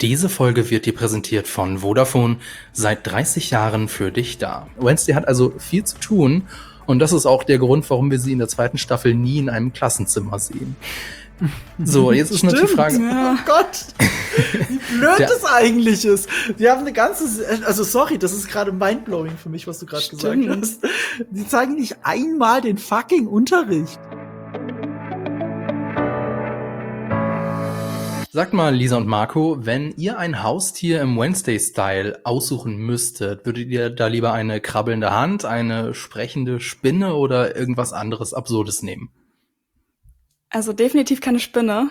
Diese Folge wird dir präsentiert von Vodafone, seit 30 Jahren für dich da. Wednesday hat also viel zu tun und das ist auch der Grund, warum wir sie in der zweiten Staffel nie in einem Klassenzimmer sehen. So, jetzt ist natürlich die Frage. Ja. Oh Gott, wie blöd das eigentlich ist. Wir haben eine ganze, also sorry, das ist gerade mindblowing für mich, was du gerade gesagt hast. Die zeigen nicht einmal den fucking Unterricht. Sagt mal, Lisa und Marco, wenn ihr ein Haustier im Wednesday-Style aussuchen müsstet, würdet ihr da lieber eine krabbelnde Hand, eine sprechende Spinne oder irgendwas anderes Absurdes nehmen? Also definitiv keine Spinne.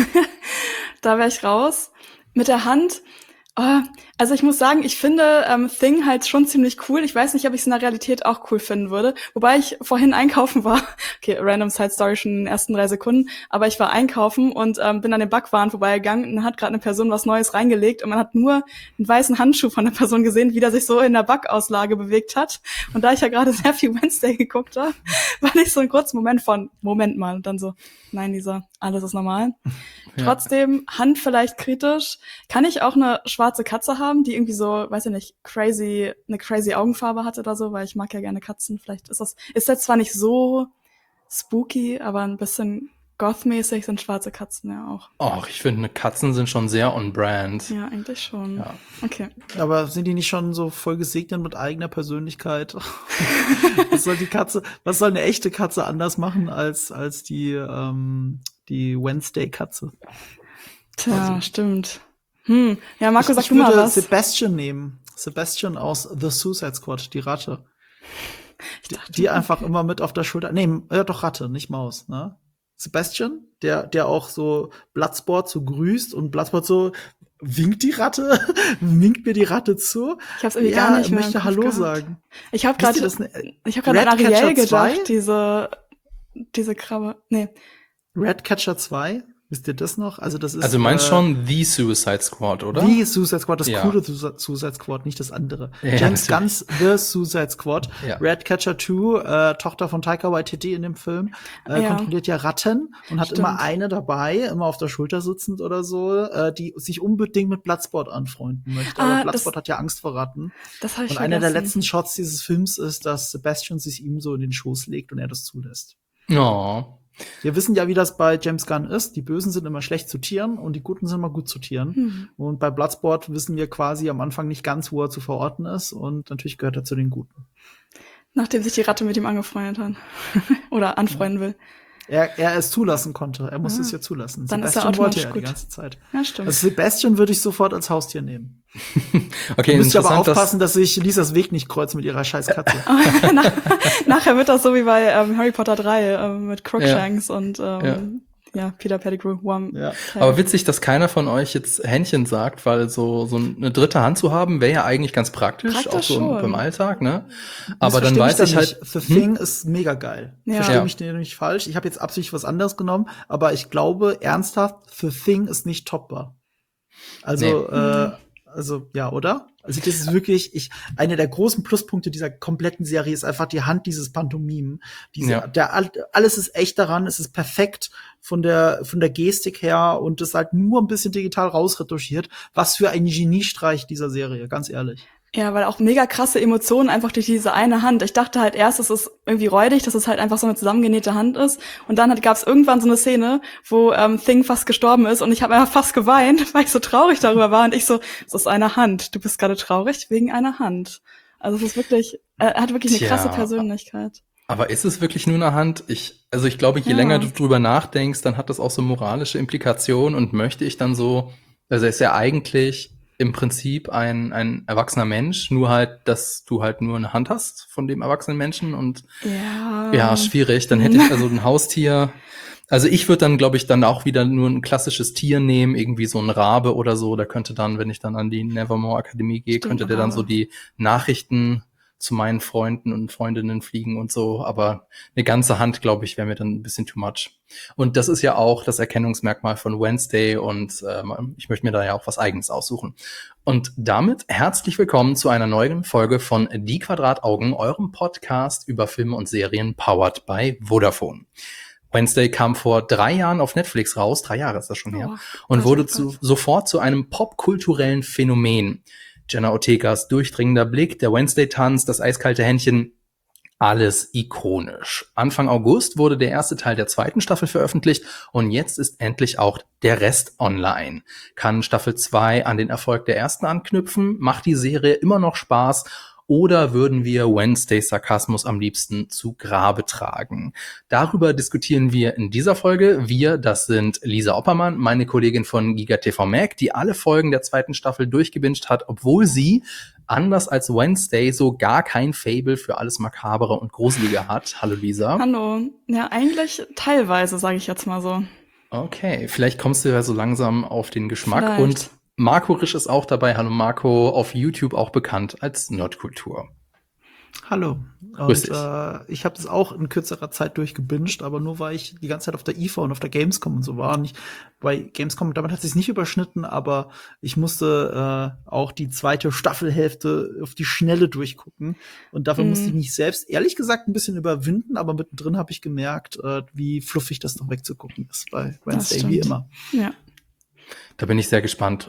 Da wäre ich raus. Mit der Hand, also ich muss sagen, ich finde Thing halt schon ziemlich cool. Ich weiß nicht, ob ich es in der Realität auch cool finden würde. Wobei ich vorhin einkaufen war. Okay, random Side Story schon in den ersten 3 Sekunden. Aber ich war einkaufen und bin an dem Backwaren vorbeigegangen und dann hat gerade eine Person was Neues reingelegt und man hat nur einen weißen Handschuh von der Person gesehen, wie der sich so in der Backauslage bewegt hat. Und da ich ja gerade sehr viel Wednesday geguckt habe, war nicht so ein kurzer Moment von, Moment mal. Und dann so, nein, Lisa, alles ist normal. Ja. Trotzdem, Hand vielleicht kritisch. Kann ich auch eine schwarze Katze haben, die irgendwie so, weiß ich nicht, eine crazy Augenfarbe hat oder so, weil ich mag ja gerne Katzen. Vielleicht ist jetzt zwar nicht so spooky, aber ein bisschen goth-mäßig sind schwarze Katzen ja auch. Och, ich finde, Katzen sind schon sehr on brand. Ja, eigentlich schon. Ja. Okay. Aber sind die nicht schon so voll gesegnet mit eigener Persönlichkeit? Was soll eine echte Katze anders machen als die Wednesday-Katze? Tja, stimmt. Ja, Marco, sag du mal was. Ich würde Sebastian nehmen. Sebastian aus The Suicide Squad, die Ratte. Die einfach immer mit auf der Schulter. Nee, ja doch Ratte, nicht Maus, ne? Sebastian, der auch so Bloodsport so grüßt und Bloodsport so winkt mir die Ratte zu. Ich hab's irgendwie gar nicht mehr möchte Hallo sagen. Ich habe gerade an Ariel gedacht, diese Krabbe. Nee. Ratcatcher 2? Wisst ihr das noch? Also das ist. Also du meinst schon The Suicide Squad, oder? The Suicide Squad, das coole Suicide Squad, nicht das andere. Ja, James Gunn's The Suicide Squad. Ja. Ratcatcher 2, Tochter von Taika Waititi in dem Film, kontrolliert ja Ratten und hat immer eine dabei, immer auf der Schulter sitzend oder so, die sich unbedingt mit Bloodsport anfreunden möchte. Aber Bloodsport hat ja Angst vor Ratten. Das hab ich und einer der letzten Shots dieses Films ist, dass Sebastian sich ihm so in den Schoß legt und er das zulässt. Oh. Wir wissen ja, wie das bei James Gunn ist. Die Bösen sind immer schlecht zu Tieren und die Guten sind immer gut zu Tieren. Und bei Bloodsport wissen wir quasi am Anfang nicht ganz, wo er zu verorten ist. Und natürlich gehört er zu den Guten. Nachdem sich die Ratte mit ihm angefreundet hat. Oder anfreunden will. Er es zulassen konnte. Er musste es ja zulassen. Dann Sebastian ist er wollte gut. Die ganze Zeit. Ja, stimmt. Also Sebastian würde ich sofort als Haustier nehmen. Okay, du musst aber aufpassen, dass ich Lisas Weg nicht kreuze mit ihrer scheiß Katze. Nachher wird das so wie bei Harry Potter 3 mit Crookshanks und Peter Pettigrew. Aber witzig, dass keiner von euch jetzt Händchen sagt, weil so eine dritte Hand zu haben, wäre ja eigentlich ganz praktisch auch so im Alltag, ne? Aber dann weiß ich halt, The Thing ist mega geil. Verstehe mich nicht falsch. Ich habe jetzt absichtlich was anderes genommen, aber ich glaube ernsthaft, The Thing ist nicht toppbar. Also, ja, oder? Also das ist wirklich, einer der großen Pluspunkte dieser kompletten Serie ist einfach die Hand dieses Pantomimen. Alles ist echt daran, es ist perfekt von der Gestik her und es ist halt nur ein bisschen digital rausretuschiert. Was für ein Geniestreich dieser Serie, ganz ehrlich. Ja, weil auch mega krasse Emotionen einfach durch diese eine Hand. Ich dachte halt erst, es ist irgendwie räudig, dass es halt einfach so eine zusammengenähte Hand ist. Und dann gab es irgendwann so eine Szene, wo Thing fast gestorben ist und ich habe einfach fast geweint, weil ich so traurig darüber war. Und ich so, es ist eine Hand. Du bist gerade traurig wegen einer Hand. Also es ist wirklich, er hat wirklich eine krasse Persönlichkeit. Aber ist es wirklich nur eine Hand? Ich glaube, je länger du drüber nachdenkst, dann hat das auch so moralische Implikationen und möchte ich dann so, also er ist ja eigentlich im Prinzip ein erwachsener Mensch, nur halt, dass du halt nur eine Hand hast von dem erwachsenen Menschen und ja, schwierig. Dann hätte ich also ein Haustier. Also ich würde dann, glaube ich, dann auch wieder nur ein klassisches Tier nehmen, irgendwie so ein Rabe oder so. Da könnte dann, wenn ich dann an die Nevermore Akademie gehe, könnte der dann so die Nachrichten zu meinen Freunden und Freundinnen fliegen und so, aber eine ganze Hand, glaube ich, wäre mir dann ein bisschen too much. Und das ist ja auch das Erkennungsmerkmal von Wednesday und ich möchte mir da ja auch was Eigenes aussuchen. Und damit herzlich willkommen zu einer neuen Folge von Die Quadrataugen, eurem Podcast über Filme und Serien powered by Vodafone. Wednesday kam vor 3 Jahren auf Netflix raus, 3 Jahre ist das schon her, und wurde sofort zu einem popkulturellen Phänomen. Jenna Ortegas durchdringender Blick, der Wednesday-Tanz, das eiskalte Händchen, alles ikonisch. Anfang August wurde der erste Teil der 2. Staffel veröffentlicht und jetzt ist endlich auch der Rest online. Kann Staffel 2 an den Erfolg der ersten anknüpfen? Macht die Serie immer noch Spaß? Oder würden wir Wednesday-Sarkasmus am liebsten zu Grabe tragen? Darüber diskutieren wir in dieser Folge. Wir, das sind Lisa Oppermann, meine Kollegin von GigaTV Mag, die alle Folgen der 2. Staffel durchgebinged hat, obwohl sie, anders als Wednesday, so gar kein Faible für alles Makabere und Gruselige hat. Hallo Lisa. Hallo. Ja, eigentlich teilweise, sage ich jetzt mal so. Okay, vielleicht kommst du ja so langsam auf den Geschmack. Vielleicht. Und Marco Risch ist auch dabei. Hallo Marco, auf YouTube auch bekannt als Nerdkultur. Hallo. Und ich habe das auch in kürzerer Zeit durchgebinged, aber nur weil ich die ganze Zeit auf der IFA und auf der Gamescom und so war. Und bei Gamescom, damit hat es sich nicht überschnitten, aber ich musste auch die 2. Staffelhälfte auf die Schnelle durchgucken. Und dafür musste ich mich selbst, ehrlich gesagt, ein bisschen überwinden, aber mittendrin habe ich gemerkt, wie fluffig das noch wegzugucken ist bei Wednesday, wie immer. Ja. Da bin ich sehr gespannt,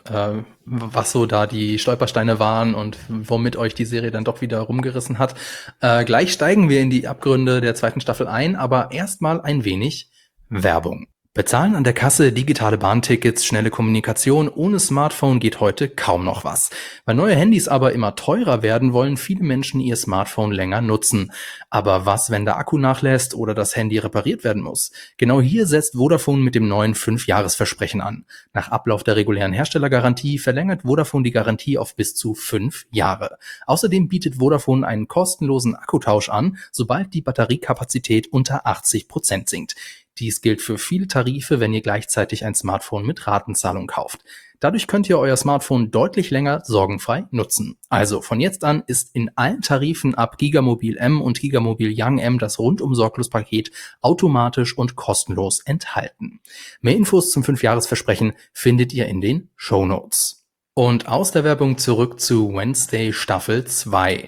was so da die Stolpersteine waren und womit euch die Serie dann doch wieder rumgerissen hat. Gleich steigen wir in die Abgründe der 2. Staffel ein, aber erstmal ein wenig Werbung. Bezahlen an der Kasse, digitale Bahntickets, schnelle Kommunikation, ohne Smartphone geht heute kaum noch was. Weil neue Handys aber immer teurer werden, wollen viele Menschen ihr Smartphone länger nutzen. Aber was, wenn der Akku nachlässt oder das Handy repariert werden muss? Genau hier setzt Vodafone mit dem neuen 5-Jahres-Versprechen an. Nach Ablauf der regulären Herstellergarantie verlängert Vodafone die Garantie auf bis zu 5 Jahre. Außerdem bietet Vodafone einen kostenlosen Akkutausch an, sobald die Batteriekapazität unter 80% sinkt. Dies gilt für viele Tarife, wenn ihr gleichzeitig ein Smartphone mit Ratenzahlung kauft. Dadurch könnt ihr euer Smartphone deutlich länger sorgenfrei nutzen. Also von jetzt an ist in allen Tarifen ab Gigamobil M und Gigamobil Young M das Rundum-Sorglos-Paket automatisch und kostenlos enthalten. Mehr Infos zum 5-Jahres-Versprechen findet ihr in den Shownotes. Und aus der Werbung zurück zu Wednesday Staffel 2.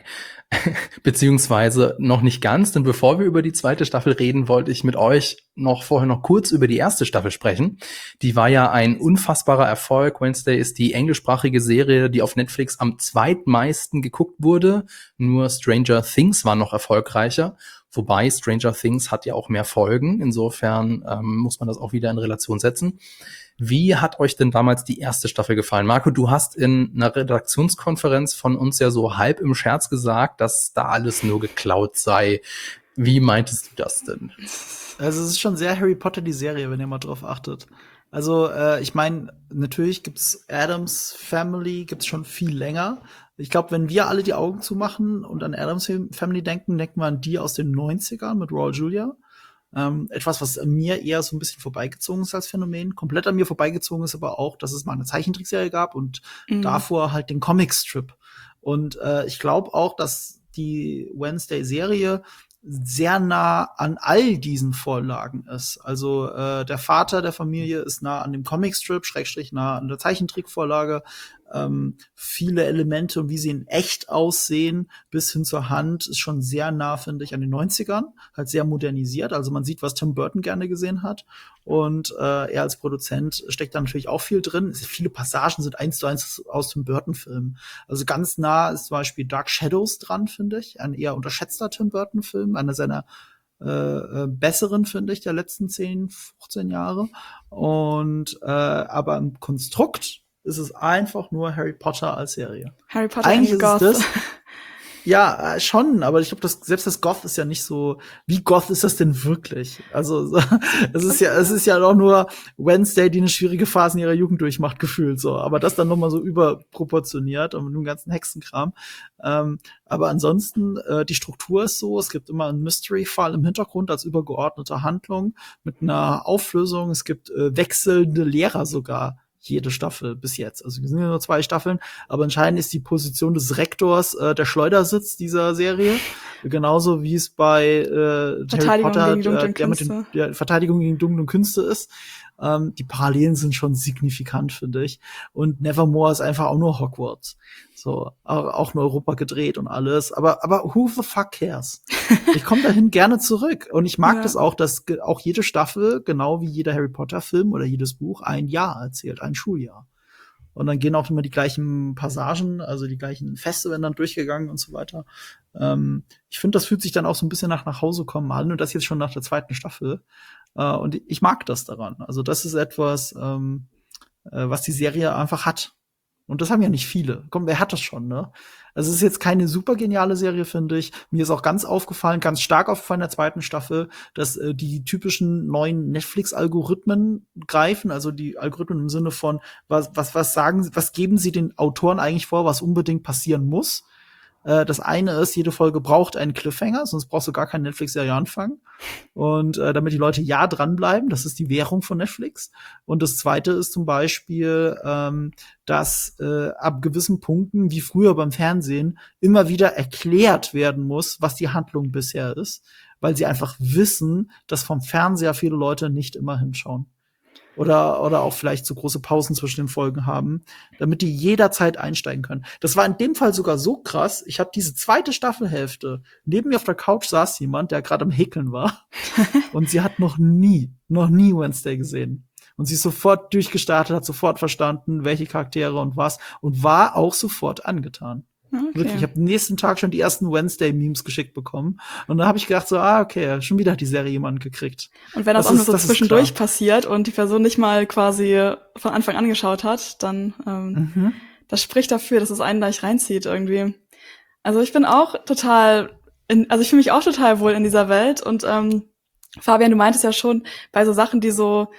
Beziehungsweise noch nicht ganz, denn bevor wir über die 2. Staffel reden, wollte ich mit euch vorher noch kurz über die 1. Staffel sprechen. Die war ja ein unfassbarer Erfolg. Wednesday ist die englischsprachige Serie, die auf Netflix am zweitmeisten geguckt wurde. Nur Stranger Things war noch erfolgreicher. Wobei Stranger Things hat ja auch mehr Folgen. Insofern muss man das auch wieder in Relation setzen. Wie hat euch denn damals die 1. Staffel gefallen? Marco, du hast in einer Redaktionskonferenz von uns ja so halb im Scherz gesagt, dass da alles nur geklaut sei. Wie meintest du das denn? Also es ist schon sehr Harry Potter, die Serie, wenn ihr mal drauf achtet. Also ich meine, natürlich gibt's Addams Family, gibt's schon viel länger. Ich glaube, wenn wir alle die Augen zumachen und an Addams Family denken, denken wir an die aus den 90ern mit Raul Julia. Etwas, was an mir eher so ein bisschen vorbeigezogen ist als Phänomen. Komplett an mir vorbeigezogen ist aber auch, dass es mal eine Zeichentrickserie gab und davor halt den Comicstrip. Und ich glaube auch, dass die Wednesday-Serie sehr nah an all diesen Vorlagen ist. Also der Vater der Familie ist nah an dem Comicstrip, / nah an der Zeichentrickvorlage. Viele Elemente und wie sie in echt aussehen, bis hin zur Hand, ist schon sehr nah, finde ich, an den 90ern. Halt sehr modernisiert. Also man sieht, was Tim Burton gerne gesehen hat. Und er als Produzent steckt da natürlich auch viel drin. Viele Passagen sind 1:1 aus Tim Burton-Filmen. Also ganz nah ist zum Beispiel Dark Shadows dran, finde ich. Ein eher unterschätzter Tim Burton-Film. Einer seiner besseren, finde ich, der letzten 10, 15 Jahre. Und aber im Konstrukt ist es einfach nur Harry Potter als Serie. Harry Potter eigentlich ist Goth. das. Ja, schon, aber ich glaube, selbst das Goth ist ja nicht so, wie Goth ist das denn wirklich? Also, es ist ja doch nur Wednesday, die eine schwierige Phase in ihrer Jugend durchmacht, gefühlt so. Aber das dann nochmal so überproportioniert und mit dem ganzen Hexenkram. Aber ansonsten, die Struktur ist so, es gibt immer einen Mystery-Fall im Hintergrund als übergeordnete Handlung mit einer Auflösung. Es gibt wechselnde Lehrer sogar. Jede Staffel bis jetzt. Also wir sind ja nur 2 Staffeln, aber entscheidend ist die Position des Rektors, der Schleudersitz dieser Serie. genauso wie es bei Harry Potter der mit der Verteidigung gegen dunkle Künste ist. Die Parallelen sind schon signifikant, finde ich. Und Nevermore ist einfach auch nur Hogwarts. So, auch in Europa gedreht und alles. Aber who the fuck cares? Ich komme dahin gerne zurück. Und ich mag das auch, dass auch jede Staffel, genau wie jeder Harry Potter Film oder jedes Buch, ein Jahr erzählt, ein Schuljahr. Und dann gehen auch immer die gleichen Passagen, also die gleichen Feste werden dann durchgegangen und so weiter. Ich finde, das fühlt sich dann auch so ein bisschen nach Hause kommen an, und das jetzt schon nach der 2. Staffel. Und ich mag das daran. Also das ist etwas, was die Serie einfach hat. Und das haben ja nicht viele. Komm, wer hat das schon, ne? Also es ist jetzt keine super geniale Serie, finde ich. Mir ist auch ganz stark aufgefallen in der 2. Staffel, dass die typischen neuen Netflix-Algorithmen greifen. Also die Algorithmen im Sinne von, was geben sie den Autoren eigentlich vor, was unbedingt passieren muss? Das eine ist, jede Folge braucht einen Cliffhanger, sonst brauchst du gar keine Netflix-Serie anfangen. Und damit die Leute dranbleiben, das ist die Währung von Netflix. Und das zweite ist zum Beispiel, dass ab gewissen Punkten, wie früher beim Fernsehen, immer wieder erklärt werden muss, was die Handlung bisher ist, weil sie einfach wissen, dass vom Fernseher viele Leute nicht immer hinschauen. Oder auch vielleicht so große Pausen zwischen den Folgen haben, damit die jederzeit einsteigen können. Das war in dem Fall sogar so krass. Ich habe diese 2. Staffelhälfte, neben mir auf der Couch saß jemand, der gerade am Häkeln war. Und sie hat noch nie Wednesday gesehen. Und sie ist sofort durchgestartet, hat sofort verstanden, welche Charaktere und was, und war auch sofort angetan. Okay. Wirklich, ich habe am nächsten Tag schon die ersten Wednesday-Memes geschickt bekommen. Und dann habe ich gedacht so, okay, schon wieder hat die Serie jemanden gekriegt. Und wenn das auch nur so zwischendurch passiert und die Person nicht mal quasi von Anfang an geschaut hat, dann das spricht dafür, dass es einen gleich reinzieht irgendwie. Also ich bin auch ich fühle mich auch total wohl in dieser Welt. Und Fabian, du meintest ja schon, bei so Sachen, die so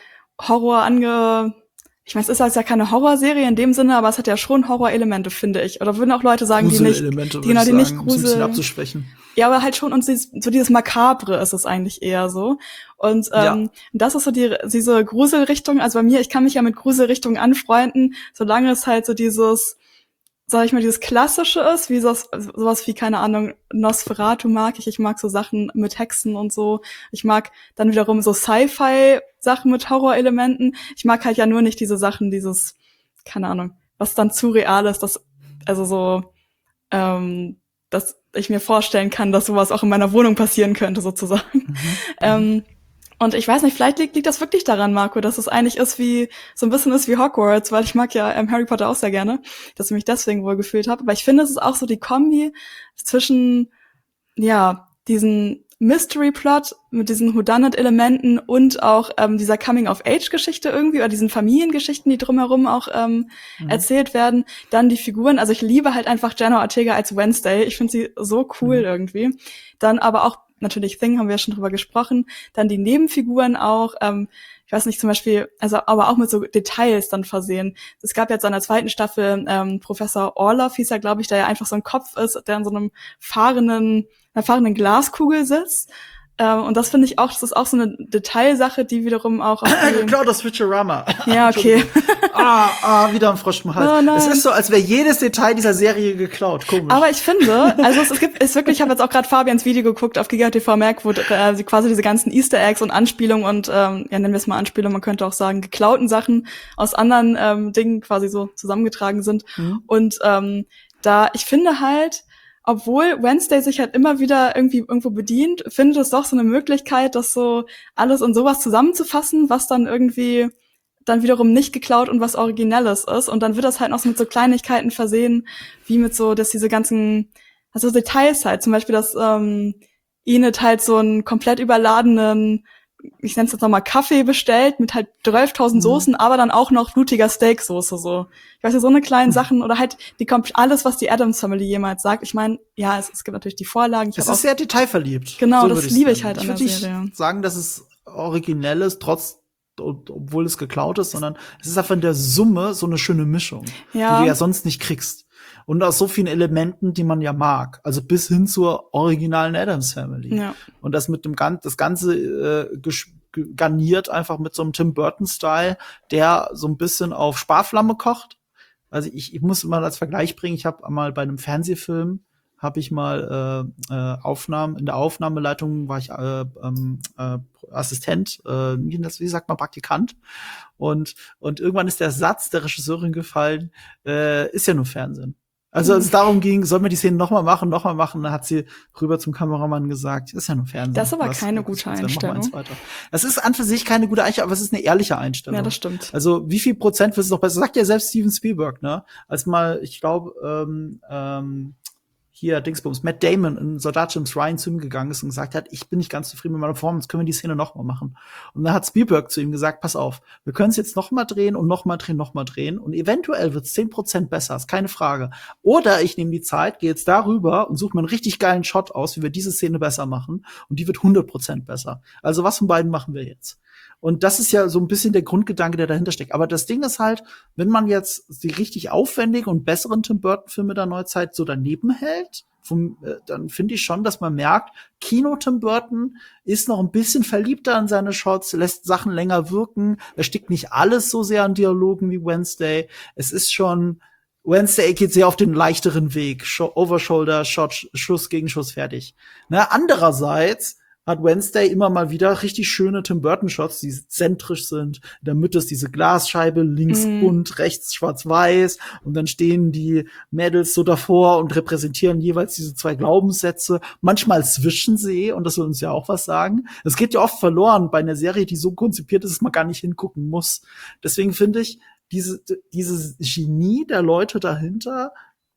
ich meine, es ist ja keine Horrorserie in dem Sinne, aber es hat ja schon Horrorelemente, finde ich. Oder würden auch Leute sagen, die nicht Grusel, ein bisschen abzuschwächen. Ja, aber halt schon, und so dieses Makabre ist es eigentlich eher so. Und das ist so diese Gruselrichtung. Also bei mir, ich kann mich ja mit Gruselrichtungen anfreunden, solange es halt so dieses, sag ich mal, dieses Klassische ist, wie sowas wie, keine Ahnung, Nosferatu mag ich. Ich mag so Sachen mit Hexen und so. Ich mag dann wiederum so Sci-Fi-Sachen mit Horrorelementen. Ich mag halt ja nur nicht diese Sachen, keine Ahnung, was dann zu real ist, dass ich mir vorstellen kann, dass sowas auch in meiner Wohnung passieren könnte, sozusagen. Und ich weiß nicht, vielleicht liegt das wirklich daran, Marco, dass es eigentlich so ein bisschen ist wie Hogwarts, weil ich mag ja Harry Potter auch sehr gerne, dass ich mich deswegen wohl gefühlt habe. Aber ich finde, es ist auch so die Kombi zwischen, diesen Mystery-Plot mit diesen Whodunit-Elementen und auch dieser Coming-of-Age-Geschichte irgendwie, oder diesen Familiengeschichten, die drumherum auch erzählt werden. Dann die Figuren, also ich liebe halt einfach Jenna Ortega als Wednesday. Ich finde sie so cool irgendwie. Dann aber auch natürlich Thing, haben wir ja schon drüber gesprochen. Dann die Nebenfiguren auch, ich weiß nicht, zum Beispiel, also aber auch mit so Details dann versehen. Es gab jetzt in der 2. Staffel Professor Orloff, hieß er, glaube ich, der ja einfach so ein Kopf ist, der in so einer fahrenden Glaskugel sitzt. Und das finde ich auch, das ist auch so eine Detailsache, die wiederum auch geklaut aus Futurama. Ja, okay. Wieder ein Frosch im Hals. Oh, es ist so, als wäre jedes Detail dieser Serie geklaut. Komisch. Aber ich finde, also es wirklich, ich habe jetzt auch gerade Fabians Video geguckt auf GigaTV Merk, wo sie quasi diese ganzen Easter Eggs und Anspielungen und nennen wir es mal Anspielungen, man könnte auch sagen, geklauten Sachen aus anderen Dingen quasi so zusammengetragen sind. Und ich finde halt, obwohl Wednesday sich halt immer wieder irgendwo bedient, findet es doch so eine Möglichkeit, das so alles in sowas zusammenzufassen, was dann irgendwie dann wiederum nicht geklaut und was Originelles ist. Und dann wird das halt noch so mit so Kleinigkeiten versehen, wie mit so, dass diese ganzen, also Details halt, zum Beispiel, dass Enid halt so einen komplett überladenen, ich nenne es jetzt nochmal Kaffee bestellt, mit halt 12.000 Soßen, aber dann auch noch blutiger Steaksoße, so. Ich weiß ja, so eine kleinen Sachen, oder halt alles, was die Addams Family jemals sagt. Ich meine, ja, es gibt natürlich die Vorlagen. Es ist sehr detailverliebt. Genau, so das liebe ich halt an der Serie. Ich würde sagen, dass es originell ist, obwohl es geklaut ist, sondern es ist einfach in der Summe so eine schöne Mischung, die du ja sonst nicht kriegst. Und aus so vielen Elementen, die man ja mag. Also bis hin zur originalen Addams Family. Ja. Und das mit das Ganze garniert einfach mit so einem Tim Burton-Style, der so ein bisschen auf Sparflamme kocht. Also ich muss mal als Vergleich bringen, ich habe mal bei einem Fernsehfilm habe ich mal in der Aufnahmeleitung war ich Assistent, wie sagt man, Praktikant. Und irgendwann ist der Satz der Regisseurin gefallen, ist ja nur Fernsehen. Also als es darum ging, sollen wir die Szene nochmal machen, dann hat sie rüber zum Kameramann gesagt, ist ja nur Fernsehen. Das ist aber keine gute Einstellung. Das ist an für sich keine gute Einstellung, aber es ist eine ehrliche Einstellung. Ja, das stimmt. Also wie viel Prozent wird es noch besser? Sagt ja selbst Steven Spielberg, ne? Als mal, ich glaube, hier Dingsbums, Matt Damon in Soldat James Ryan zu ihm gegangen ist und gesagt hat, ich bin nicht ganz zufrieden mit meiner Performance, können wir die Szene nochmal machen? Und dann hat Spielberg zu ihm gesagt, pass auf, wir können es jetzt nochmal drehen und nochmal drehen und eventuell wird es 10% besser, ist keine Frage. Oder ich nehme die Zeit, gehe jetzt darüber und suche mir einen richtig geilen Shot aus, wie wir diese Szene besser machen und die wird 100% besser. Also was von beiden machen wir jetzt? Und das ist ja so ein bisschen der Grundgedanke, der dahinter steckt. Aber das Ding ist halt, wenn man jetzt die richtig aufwendigen und besseren Tim Burton-Filme der Neuzeit so daneben hält, dann finde ich schon, dass man merkt, Kino Tim Burton ist noch ein bisschen verliebter in seine Shots, lässt Sachen länger wirken. Er steckt nicht alles so sehr an Dialogen wie Wednesday. Es ist schon, Wednesday geht sehr auf den leichteren Weg. Overshoulder, Shot, Schuss gegen Schuss, fertig. Andererseits hat Wednesday immer mal wieder richtig schöne Tim Burton-Shots, die zentrisch sind. In der Mitte ist diese Glasscheibe, links bunt, rechts schwarz-weiß. Und dann stehen die Mädels so davor und repräsentieren jeweils diese zwei Glaubenssätze. Manchmal switchen sie, und das soll uns ja auch was sagen. Es geht ja oft verloren bei einer Serie, die so konzipiert ist, dass man gar nicht hingucken muss. Deswegen finde ich, dieses Genie der Leute dahinter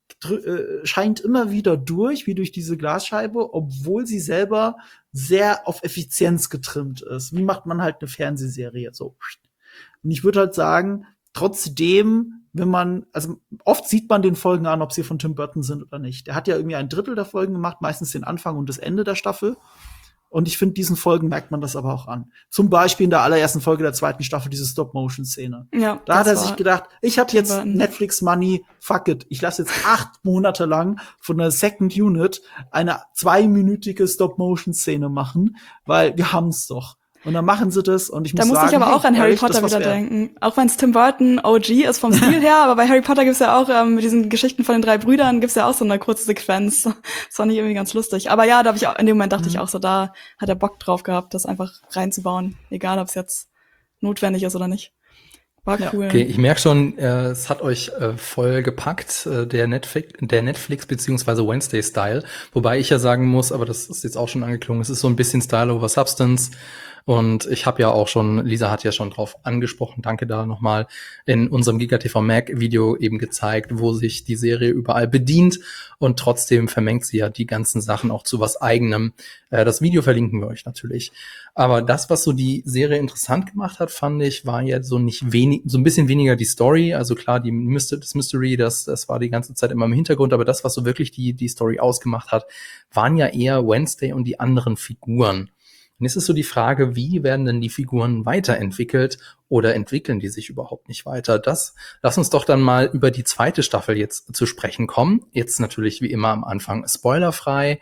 scheint immer wieder durch, wie durch diese Glasscheibe, obwohl sie selber sehr auf Effizienz getrimmt ist. Wie macht man halt eine Fernsehserie so? Und ich würde halt sagen, trotzdem, also oft sieht man den Folgen an, ob sie von Tim Burton sind oder nicht. Der hat ja irgendwie ein Drittel der Folgen gemacht, meistens den Anfang und das Ende der Staffel. Und ich finde, diesen Folgen merkt man das aber auch an. Zum Beispiel in der allerersten Folge der zweiten Staffel, diese Stop-Motion-Szene. Ja, da hat er sich gedacht, ich habe jetzt Netflix-Money, fuck it. Ich lasse jetzt 8 Monate lang von der Second Unit eine 2-minütige Stop-Motion-Szene machen, weil wir haben's doch. Und dann machen sie das und ich muss sagen, da muss ich aber auch an Harry Potter wieder denken. Auch wenn es Tim Burton OG ist vom Stil her, aber bei Harry Potter gibt's ja auch mit diesen Geschichten von den 3 Brüdern gibt's ja auch so eine kurze Sequenz. Das fand ich irgendwie ganz lustig. Aber ja, da habe ich auch, in dem Moment dachte ich auch so, da hat er Bock drauf gehabt, das einfach reinzubauen. Egal, ob es jetzt notwendig ist oder nicht. War cool. Okay, ich merke schon, es hat euch voll gepackt, der Netflix beziehungsweise Wednesday-Style. Wobei ich ja sagen muss, aber das ist jetzt auch schon angeklungen, es ist so ein bisschen Style over Substance. Und ich habe ja auch schon, Lisa hat ja schon drauf angesprochen, danke da nochmal, in unserem GigaTV Mac Video eben gezeigt, wo sich die Serie überall bedient und trotzdem vermengt sie ja die ganzen Sachen auch zu was Eigenem. Das Video verlinken wir euch natürlich. Aber das, was so die Serie interessant gemacht hat, fand ich, war ja so so ein bisschen weniger die Story. Also klar, das Mystery, das war die ganze Zeit immer im Hintergrund, aber das, was so wirklich die Story ausgemacht hat, waren ja eher Wednesday und die anderen Figuren. Und jetzt ist so die Frage, wie werden denn die Figuren weiterentwickelt oder entwickeln die sich überhaupt nicht weiter? Lass uns doch dann mal über die zweite Staffel jetzt zu sprechen kommen. Jetzt natürlich wie immer am Anfang spoilerfrei.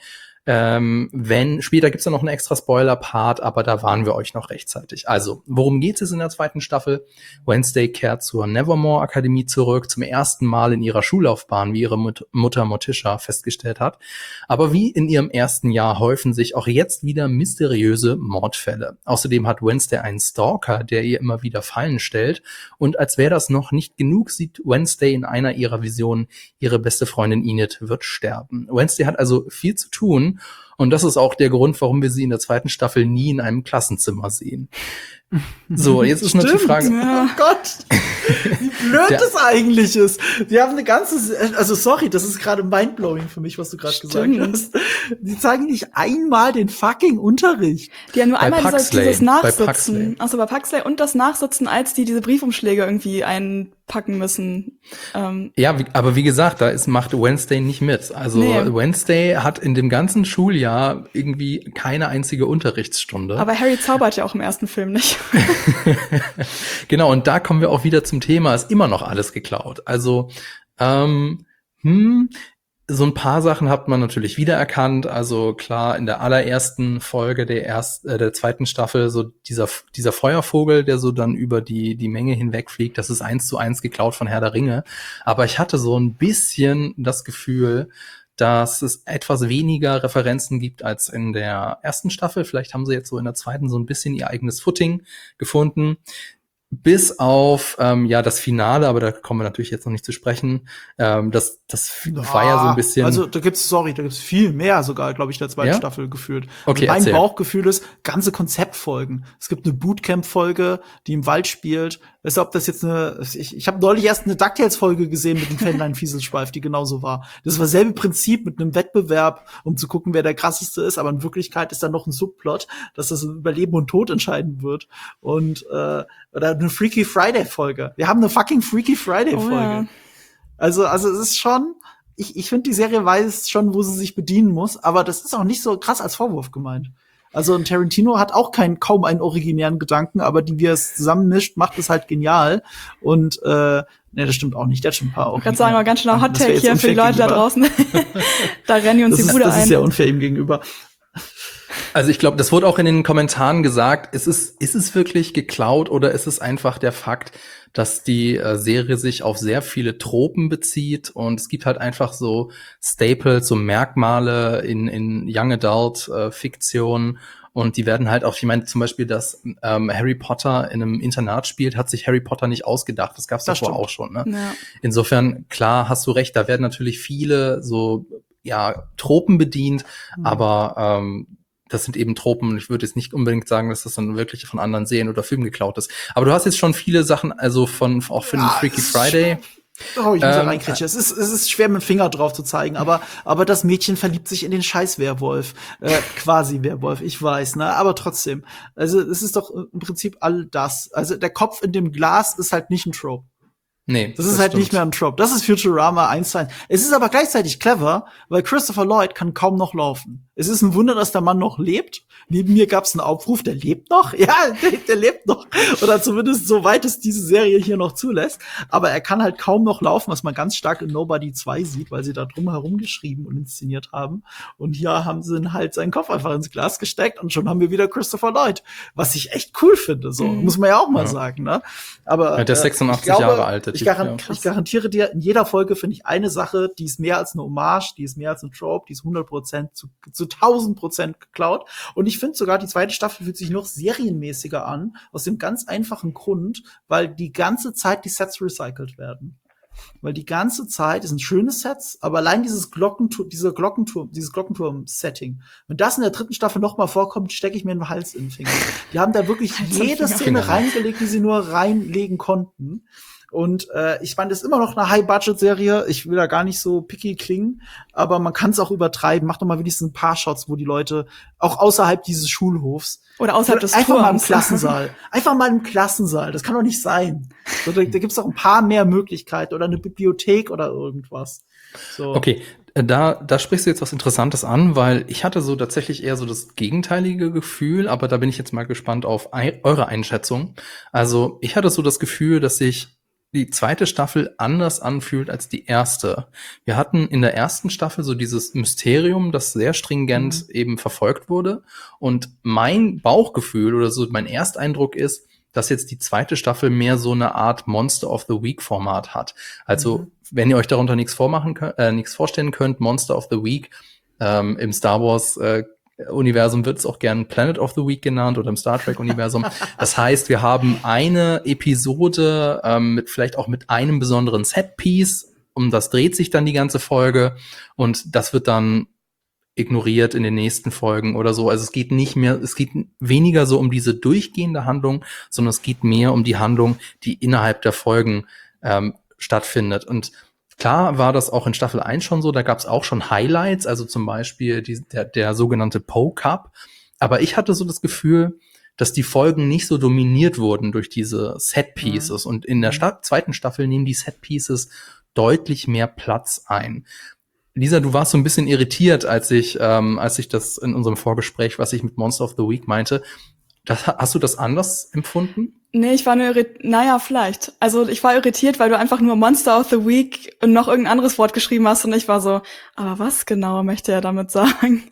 Später gibt's ja noch einen extra Spoiler-Part, aber da warnen wir euch noch rechtzeitig. Also, worum geht's jetzt in der zweiten Staffel? Wednesday kehrt zur Nevermore Akademie zurück, zum ersten Mal in ihrer Schullaufbahn, wie ihre Mutter Morticia festgestellt hat. Aber wie in ihrem ersten Jahr häufen sich auch jetzt wieder mysteriöse Mordfälle. Außerdem hat Wednesday einen Stalker, der ihr immer wieder Fallen stellt. Und als wäre das noch nicht genug, sieht Wednesday in einer ihrer Visionen, ihre beste Freundin Enid wird sterben. Wednesday hat also viel zu tun. Und das ist auch der Grund, warum wir sie in der zweiten Staffel nie in einem Klassenzimmer sehen. So, jetzt ist noch die Frage. Oh Gott, wie blöd das eigentlich ist. Wir haben eine ganze, also sorry, das ist gerade mindblowing für mich, was du gerade gesagt hast. Die zeigen nicht einmal den fucking Unterricht. Die haben nur einmal dieses Nachsitzen. Achso, bei Paxley und das Nachsitzen, als die diese Briefumschläge irgendwie einpacken müssen. Ja, aber wie gesagt, macht Wednesday nicht mit. Also Wednesday hat in dem ganzen Schuljahr irgendwie keine einzige Unterrichtsstunde. Aber Harry zaubert ja auch im ersten Film nicht. Genau, und da kommen wir auch wieder zum Thema, ist immer noch alles geklaut. Also, so ein paar Sachen hat man natürlich wiedererkannt. Also klar, in der allerersten Folge der zweiten Staffel, so dieser Feuervogel, der so dann über die Menge hinwegfliegt, das ist 1:1 geklaut von Herr der Ringe. Aber ich hatte so ein bisschen das Gefühl, dass es etwas weniger Referenzen gibt als in der ersten Staffel. Vielleicht haben sie jetzt so in der zweiten so ein bisschen ihr eigenes Footing gefunden. Bis auf das Finale, aber da kommen wir natürlich jetzt noch nicht zu sprechen. Das war ja so ein bisschen. Also da gibt's viel mehr sogar, glaube ich, in der zweiten Staffel gefühlt. Okay, mein Bauchgefühl ist ganze Konzeptfolgen. Es gibt eine Bootcamp-Folge, die im Wald spielt. Weißt du, ob das jetzt ich habe neulich erst eine DuckTales-Folge gesehen mit dem Fähnlein-Fieselschweif, die genauso war. Das war dasselbe Prinzip mit einem Wettbewerb, um zu gucken, wer der krasseste ist, aber in Wirklichkeit ist da noch ein Subplot, dass das über Leben und Tod entscheiden wird. Und oder eine Freaky Friday-Folge. Wir haben eine fucking Freaky Friday-Folge. Oh, ja. Also es ist schon, ich finde, die Serie weiß schon, wo sie sich bedienen muss, aber das ist auch nicht so krass als Vorwurf gemeint. Also ein Tarantino hat auch kaum einen originären Gedanken, aber wie er es zusammenmischt, macht es halt genial. Und das stimmt auch nicht. Der hat schon ein paar auch. Ich kann sagen, mal ganz schnell Hot Take hier für die Leute da draußen. Da rennen die uns die Bude ein. Das ist sehr unfair ihm gegenüber. Also ich glaube, das wurde auch in den Kommentaren gesagt, ist es wirklich geklaut oder ist es einfach der Fakt, dass die Serie sich auf sehr viele Tropen bezieht und es gibt halt einfach so Staples, so Merkmale in Young Adult Fiktion und die werden halt auch, ich meine zum Beispiel, dass Harry Potter in einem Internat spielt, hat sich Harry Potter nicht ausgedacht, das gab's davor auch schon. Ne? Ja. Insofern, klar, hast du recht, da werden natürlich viele so Tropen bedient, aber das sind eben Tropen und ich würde jetzt nicht unbedingt sagen, dass das dann wirklich von anderen Serien oder Filmen geklaut ist. Aber du hast jetzt schon viele Sachen, also auch für den Freaky Friday. Ich muss da reinkritschen. Es ist schwer, mit dem Finger drauf zu zeigen, aber das Mädchen verliebt sich in den Scheiß-Werwolf. Quasi Werwolf, ich weiß, ne? Aber trotzdem. Also, es ist doch im Prinzip all das. Also, der Kopf in dem Glas ist halt nicht ein Trope. Nee, das ist halt nicht mehr ein Trope. Das ist Futurama 1:1. Es ist aber gleichzeitig clever, weil Christopher Lloyd kann kaum noch laufen. Es ist ein Wunder, dass der Mann noch lebt. Neben mir gab's einen Aufruf, der lebt noch. Ja, der lebt noch. Oder zumindest so weit es diese Serie hier noch zulässt. Aber er kann halt kaum noch laufen, was man ganz stark in Nobody 2 sieht, weil sie da drum herum geschrieben und inszeniert haben. Und hier haben sie halt seinen Kopf einfach ins Glas gesteckt und schon haben wir wieder Christopher Lloyd. Was ich echt cool finde, so. Muss man ja auch mal sagen, ne? Aber der ist 86 Jahre alt. Ich garantiere dir, in jeder Folge finde ich eine Sache, die ist mehr als eine Hommage, die ist mehr als ein Trope, die ist 100% zu 1000% geklaut. Und ich finde sogar, die zweite Staffel fühlt sich noch serienmäßiger an, aus dem ganz einfachen Grund, weil die ganze Zeit die Sets recycelt werden. Weil die ganze Zeit, es sind schöne Sets, aber allein dieses Glockenturm-Setting, wenn das in der dritten Staffel noch mal vorkommt, stecke ich mir den Hals in den Finger. Die haben da wirklich jede Szene reingelegt, die sie nur reinlegen konnten. Und ich fand es immer noch eine High-Budget-Serie. Ich will da gar nicht so picky klingen, aber man kann es auch übertreiben. Mach doch mal wenigstens ein paar Shots, wo die Leute auch außerhalb dieses Schulhofs oder außerhalb des einfach mal im Klassensaal. Einfach mal im Klassensaal. Das kann doch nicht sein. So, da gibt's doch ein paar mehr Möglichkeiten oder eine Bibliothek oder irgendwas. So. Okay, da sprichst du jetzt was Interessantes an, weil ich hatte so tatsächlich eher so das gegenteilige Gefühl, aber da bin ich jetzt mal gespannt auf eure Einschätzung. Also ich hatte so das Gefühl, dass sich die zweite Staffel anders anfühlt als die erste. Wir hatten in der ersten Staffel so dieses Mysterium, das sehr stringent eben verfolgt wurde. Und mein Bauchgefühl oder so mein Ersteindruck ist, dass jetzt die zweite Staffel mehr so eine Art Monster of the Week Format hat. Also wenn ihr euch darunter nichts vorstellen könnt, Monster of the Week im Star Wars Universum wird es auch gern Planet of the Week genannt oder im Star Trek Universum. Das heißt, wir haben eine Episode vielleicht auch mit einem besonderen Setpiece, um das dreht sich dann die ganze Folge und das wird dann ignoriert in den nächsten Folgen oder so. Also es geht weniger so um diese durchgehende Handlung, sondern es geht mehr um die Handlung, die innerhalb der Folgen stattfindet. Und klar war das auch in Staffel 1 schon so, da gab es auch schon Highlights, also zum Beispiel der sogenannte Poe Cup. Aber ich hatte so das Gefühl, dass die Folgen nicht so dominiert wurden durch diese Set-Pieces. Und in der zweiten Staffel nehmen die Set-Pieces deutlich mehr Platz ein. Lisa, du warst so ein bisschen irritiert, als ich das in unserem Vorgespräch, was ich mit Monster of the Week meinte. Hast du das anders empfunden? Nee, ich war nur vielleicht. Also ich war irritiert, weil du einfach nur Monster of the Week und noch irgendein anderes Wort geschrieben hast und ich war so, aber was genau möchte er damit sagen?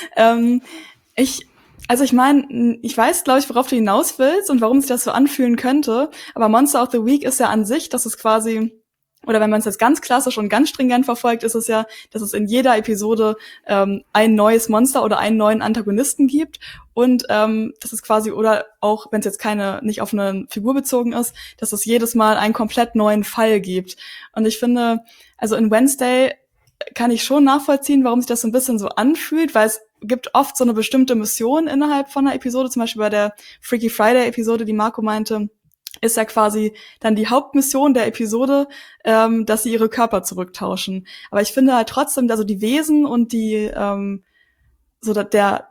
Ich meine, ich weiß, glaube ich, worauf du hinaus willst und warum sich das so anfühlen könnte, aber Monster of the Week ist ja an sich, dass es quasi Oder wenn man es jetzt ganz klassisch und ganz stringent verfolgt, ist es ja, dass es in jeder Episode ein neues Monster oder einen neuen Antagonisten gibt. Und das ist quasi, oder auch, wenn es jetzt nicht auf eine Figur bezogen ist, dass es jedes Mal einen komplett neuen Fall gibt. Und ich finde, also in Wednesday kann ich schon nachvollziehen, warum sich das so ein bisschen so anfühlt, weil es gibt oft so eine bestimmte Mission innerhalb von einer Episode, zum Beispiel bei der Freaky Friday-Episode, die Marco meinte, ist ja quasi dann die Hauptmission der Episode, dass sie ihre Körper zurücktauschen. Aber ich finde halt trotzdem, also die Wesen und die so der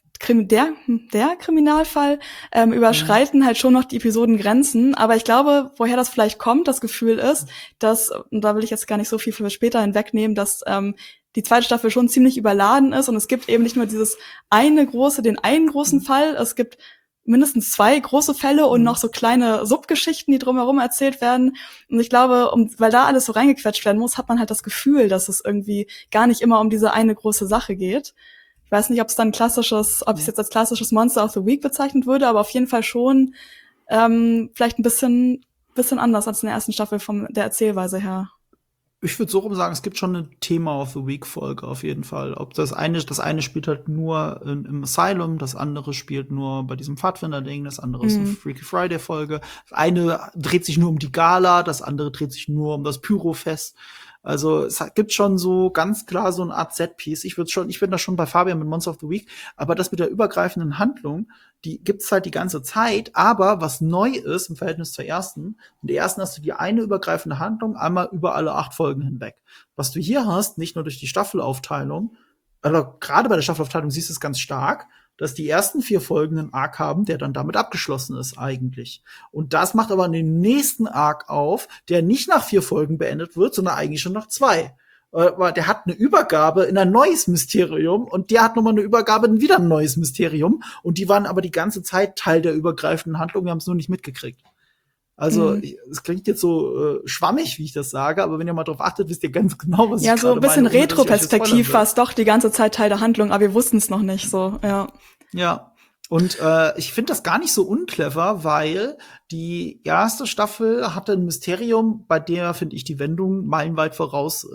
Kriminalfall überschreiten halt schon noch die Episodengrenzen. Aber ich glaube, woher das vielleicht kommt, das Gefühl ist, dass, und da will ich jetzt gar nicht so viel für später hinwegnehmen, dass die zweite Staffel schon ziemlich überladen ist und es gibt eben nicht nur den einen großen Fall, es gibt mindestens 2 große Fälle und noch so kleine Subgeschichten, die drumherum erzählt werden. Und ich glaube, weil da alles so reingequetscht werden muss, hat man halt das Gefühl, dass es irgendwie gar nicht immer um diese eine große Sache geht. Ich weiß nicht, ob es jetzt als klassisches Monster of the Week bezeichnet würde, aber auf jeden Fall schon vielleicht ein bisschen anders als in der ersten Staffel von der Erzählweise her. Ich würde so rum sagen, es gibt schon eine Thema of the Week Folge auf jeden Fall. Ob das eine spielt halt nur im Asylum, das andere spielt nur bei diesem Pfadfinder-Ding, das andere ist eine Freaky Friday Folge. Das eine dreht sich nur um die Gala, das andere dreht sich nur um das Pyrofest. Also es gibt schon so ganz klar so eine Art Set-Piece. Ich bin da schon bei Fabian mit Monster of the Week, aber das mit der übergreifenden Handlung, die gibt's halt die ganze Zeit, aber was neu ist im Verhältnis zur ersten, in der ersten hast du die eine übergreifende Handlung einmal über alle 8 Folgen hinweg. Was du hier hast, nicht nur durch die Staffelaufteilung, also gerade bei der Staffelaufteilung siehst du es ganz stark, dass die ersten 4 Folgen einen Arc haben, der dann damit abgeschlossen ist eigentlich. Und das macht aber den nächsten Arc auf, der nicht nach 4 Folgen beendet wird, sondern eigentlich schon nach 2. Aber der hat eine Übergabe in ein neues Mysterium und der hat nochmal eine Übergabe in wieder ein neues Mysterium. Und die waren aber die ganze Zeit Teil der übergreifenden Handlung, wir haben es nur nicht mitgekriegt. Also, es klingt jetzt so schwammig, wie ich das sage, aber wenn ihr mal drauf achtet, wisst ihr ganz genau, was ich gerade meine. Ja, so ein bisschen meine, Retro-Perspektiv war es doch die ganze Zeit Teil der Handlung, aber wir wussten es noch nicht so, ja. Ja, und ich finde das gar nicht so unclever, weil die erste Staffel hatte ein Mysterium, bei der, finde ich, die Wendung meilenweit voraus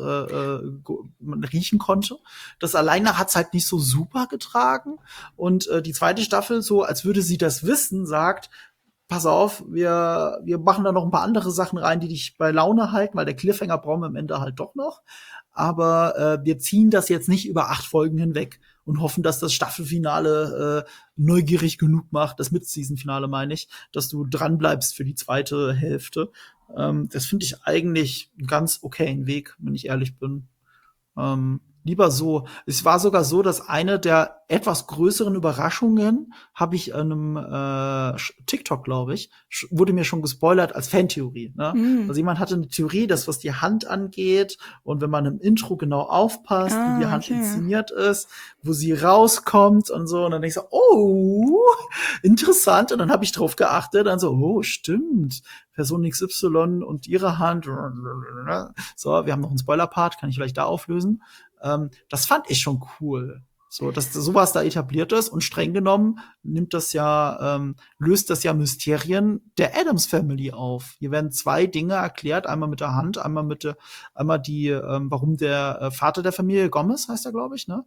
man riechen konnte. Das alleine hat's halt nicht so super getragen. Und die zweite Staffel, so als würde sie das wissen, sagt, pass auf, wir machen da noch ein paar andere Sachen rein, die dich bei Laune halten, weil der Cliffhanger brauchen wir am Ende halt doch noch. Aber wir ziehen das jetzt nicht über 8 Folgen hinweg und hoffen, dass das Staffelfinale neugierig genug macht, das Mid-Season-Finale meine ich, dass du dran bleibst für die zweite Hälfte. Das finde ich eigentlich einen ganz okayen Weg, wenn ich ehrlich bin. Lieber so. Es war sogar so, dass eine der etwas größeren Überraschungen habe ich an einem TikTok, glaube ich, wurde mir schon gespoilert als Fantheorie. Ne? Also jemand hatte eine Theorie, dass was die Hand angeht und wenn man im Intro genau aufpasst, wie die Hand inszeniert ist, wo sie rauskommt und so. Und dann denke ich so, oh, interessant. Und dann habe ich drauf geachtet, dann so, oh, stimmt. Person XY und ihre Hand. So, wir haben noch einen Spoiler-Part, kann ich vielleicht da auflösen. Das fand ich schon cool. So, dass sowas da etabliert ist und streng genommen löst das ja Mysterien der Addams Family auf. Hier werden 2 Dinge erklärt, einmal mit der Hand, einmal warum der Vater der Familie, Gomez heißt er, glaube ich, ne?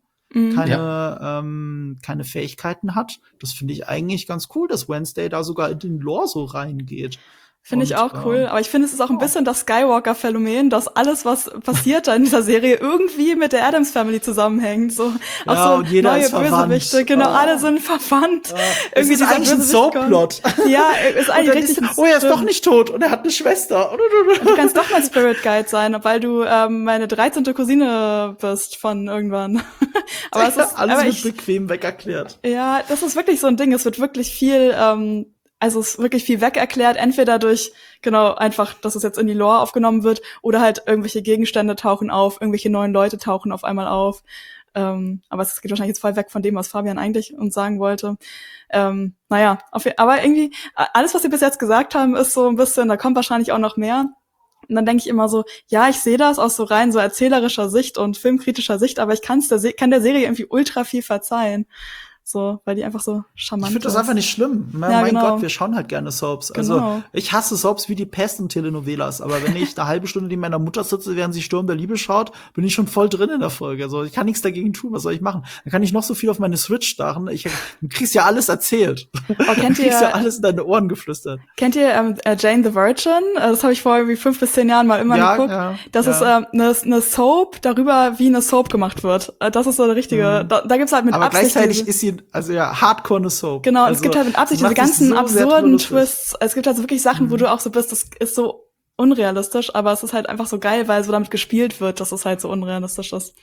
Keine Fähigkeiten hat. Das finde ich eigentlich ganz cool, dass Wednesday da sogar in den Lore so reingeht. Finde ich auch cool, aber ich finde, es ist auch ein bisschen das Skywalker-Phänomen, dass alles, was passiert da in dieser Serie, irgendwie mit der Addams Family zusammenhängt. So, auch so und jeder neue ist Bösewichte, genau, alle sind verwandt. Irgendwie ist eigentlich ein Soap-Plot. Ja, ist eigentlich richtig. Er ist doch nicht tot und er hat eine Schwester. Und du kannst doch mal Spirit Guide sein, weil du meine 13. Cousine bist von irgendwann. Aber es ist alles mit bequem weg erklärt. Ja, das ist wirklich so ein Ding. Es wird wirklich viel also es ist wirklich viel weg erklärt, entweder durch, genau, einfach, dass es jetzt in die Lore aufgenommen wird, oder halt irgendwelche Gegenstände tauchen auf, irgendwelche neuen Leute tauchen auf einmal auf. Aber es geht wahrscheinlich jetzt voll weg von dem, was Fabian eigentlich uns sagen wollte. Naja, aber irgendwie, alles, was wir bis jetzt gesagt haben, ist so ein bisschen, da kommt wahrscheinlich auch noch mehr. Und dann denke ich immer so, ja, ich sehe das aus so rein so erzählerischer Sicht und filmkritischer Sicht, aber ich kann der Serie irgendwie ultra viel verzeihen. So, weil die einfach so charmant ist. Ich finde das einfach nicht schlimm. Mein Gott, wir schauen halt gerne Soaps. Also, ich hasse Soaps wie die Pest und Telenovelas. Aber wenn ich eine halbe Stunde neben meiner Mutter sitze, während sie Sturm der Liebe schaut, bin ich schon voll drin in der Folge. Also, ich kann nichts dagegen tun. Was soll ich machen? Dann kann ich noch so viel auf meine Switch starren. Du kriegst ja alles erzählt. Kennt ihr ja alles in deine Ohren geflüstert. Kennt ihr Jane the Virgin? Das habe ich vor irgendwie 5 bis 10 Jahren mal immer geguckt. Ja, das ist eine Soap darüber, wie eine Soap gemacht wird. Das ist so eine richtige, da gibt's halt mit aber Absicht. Gleichzeitig ist sie, also ja, hardcore eine Soap. Genau, und also, es gibt halt mit Absicht diese ganzen absurden Twists. Es gibt also wirklich Sachen, wo du auch so bist, das ist so unrealistisch, aber es ist halt einfach so geil, weil so damit gespielt wird, dass es halt so unrealistisch ist.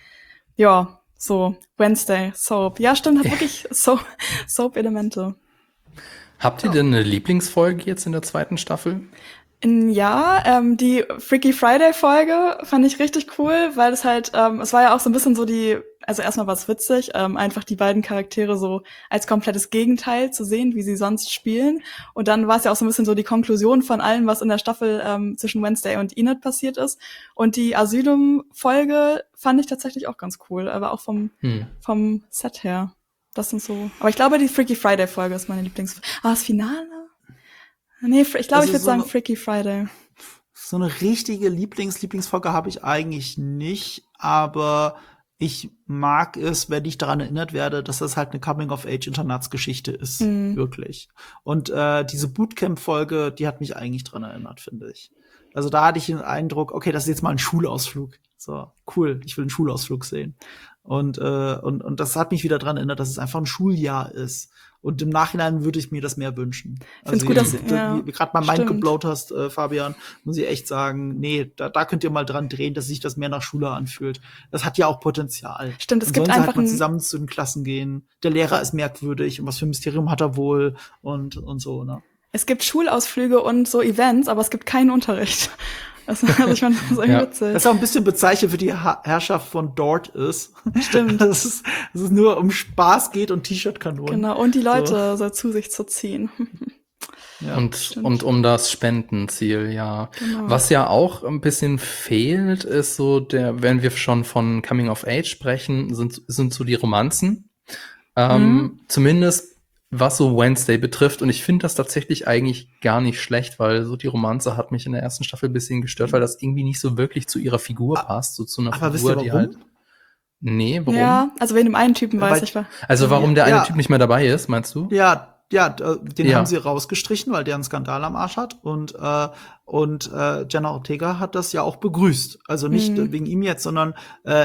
Ja, so Wednesday, Soap. Ja, stimmt, hat wirklich Soap-Elemente. Habt ihr denn eine Lieblingsfolge jetzt in der 2. Staffel? Ja, die Freaky Friday Folge fand ich richtig cool, weil es halt, es war ja auch so ein bisschen so also erstmal war es witzig, einfach die beiden Charaktere so als komplettes Gegenteil zu sehen, wie sie sonst spielen. Und dann war es ja auch so ein bisschen so die Konklusion von allem, was in der Staffel zwischen Wednesday und Enid passiert ist. Und die Asylum-Folge fand ich tatsächlich auch ganz cool, aber auch vom Set her. Das sind so. Aber ich glaube, die Freaky Friday Folge ist meine Lieblingsfolge. Das Finale? Nee, ich glaube, ich würde sagen Freaky Friday. So eine richtige Lieblingsfolge habe ich eigentlich nicht, aber ich mag es, wenn ich daran erinnert werde, dass das halt eine Coming-of-Age-Internatsgeschichte ist, wirklich. Und diese Bootcamp-Folge, die hat mich eigentlich dran erinnert, finde ich. Also da hatte ich den Eindruck, okay, das ist jetzt mal ein Schulausflug. So, cool, ich will einen Schulausflug sehen. Und das hat mich wieder dran erinnert, dass es einfach ein Schuljahr ist. Und im Nachhinein würde ich mir das mehr wünschen. Also gut, dass wie du gerade mal Mind geblowt hast, Fabian, muss ich echt sagen, nee, da könnt ihr mal dran drehen, dass sich das mehr nach Schule anfühlt. Das hat ja auch Potenzial. Stimmt, es gibt einfach halt mal zusammen zu den Klassen gehen. Der Lehrer ist merkwürdig und was für ein Mysterium hat er wohl und so, ne? Es gibt Schulausflüge und so Events, aber es gibt keinen Unterricht. Also ich fand das irgendwie witzig. Das ist auch ein bisschen bezeichnend für die Herrschaft von Dort ist. Stimmt. Dass es nur um Spaß geht und T-Shirt-Kanonen. Genau, und die Leute so zu sich zu ziehen. Ja, und um das Spendenziel, ja. Genau. Was ja auch ein bisschen fehlt, ist so wenn wir schon von Coming of Age sprechen, sind so die Romanzen. Zumindest was so Wednesday betrifft. Und ich finde das tatsächlich eigentlich gar nicht schlecht, weil so die Romanze hat mich in der 1. Staffel ein bisschen gestört, weil das irgendwie nicht so wirklich zu ihrer Figur passt, so zu einer Figur, die halt. Nee, warum? Ja, also wegen dem einen Typen weiß ich. Also warum der eine Typ nicht mehr dabei ist, meinst du? Den haben sie rausgestrichen, weil der einen Skandal am Arsch hat. Und Jenna Ortega hat das ja auch begrüßt. Also nicht wegen ihm jetzt, sondern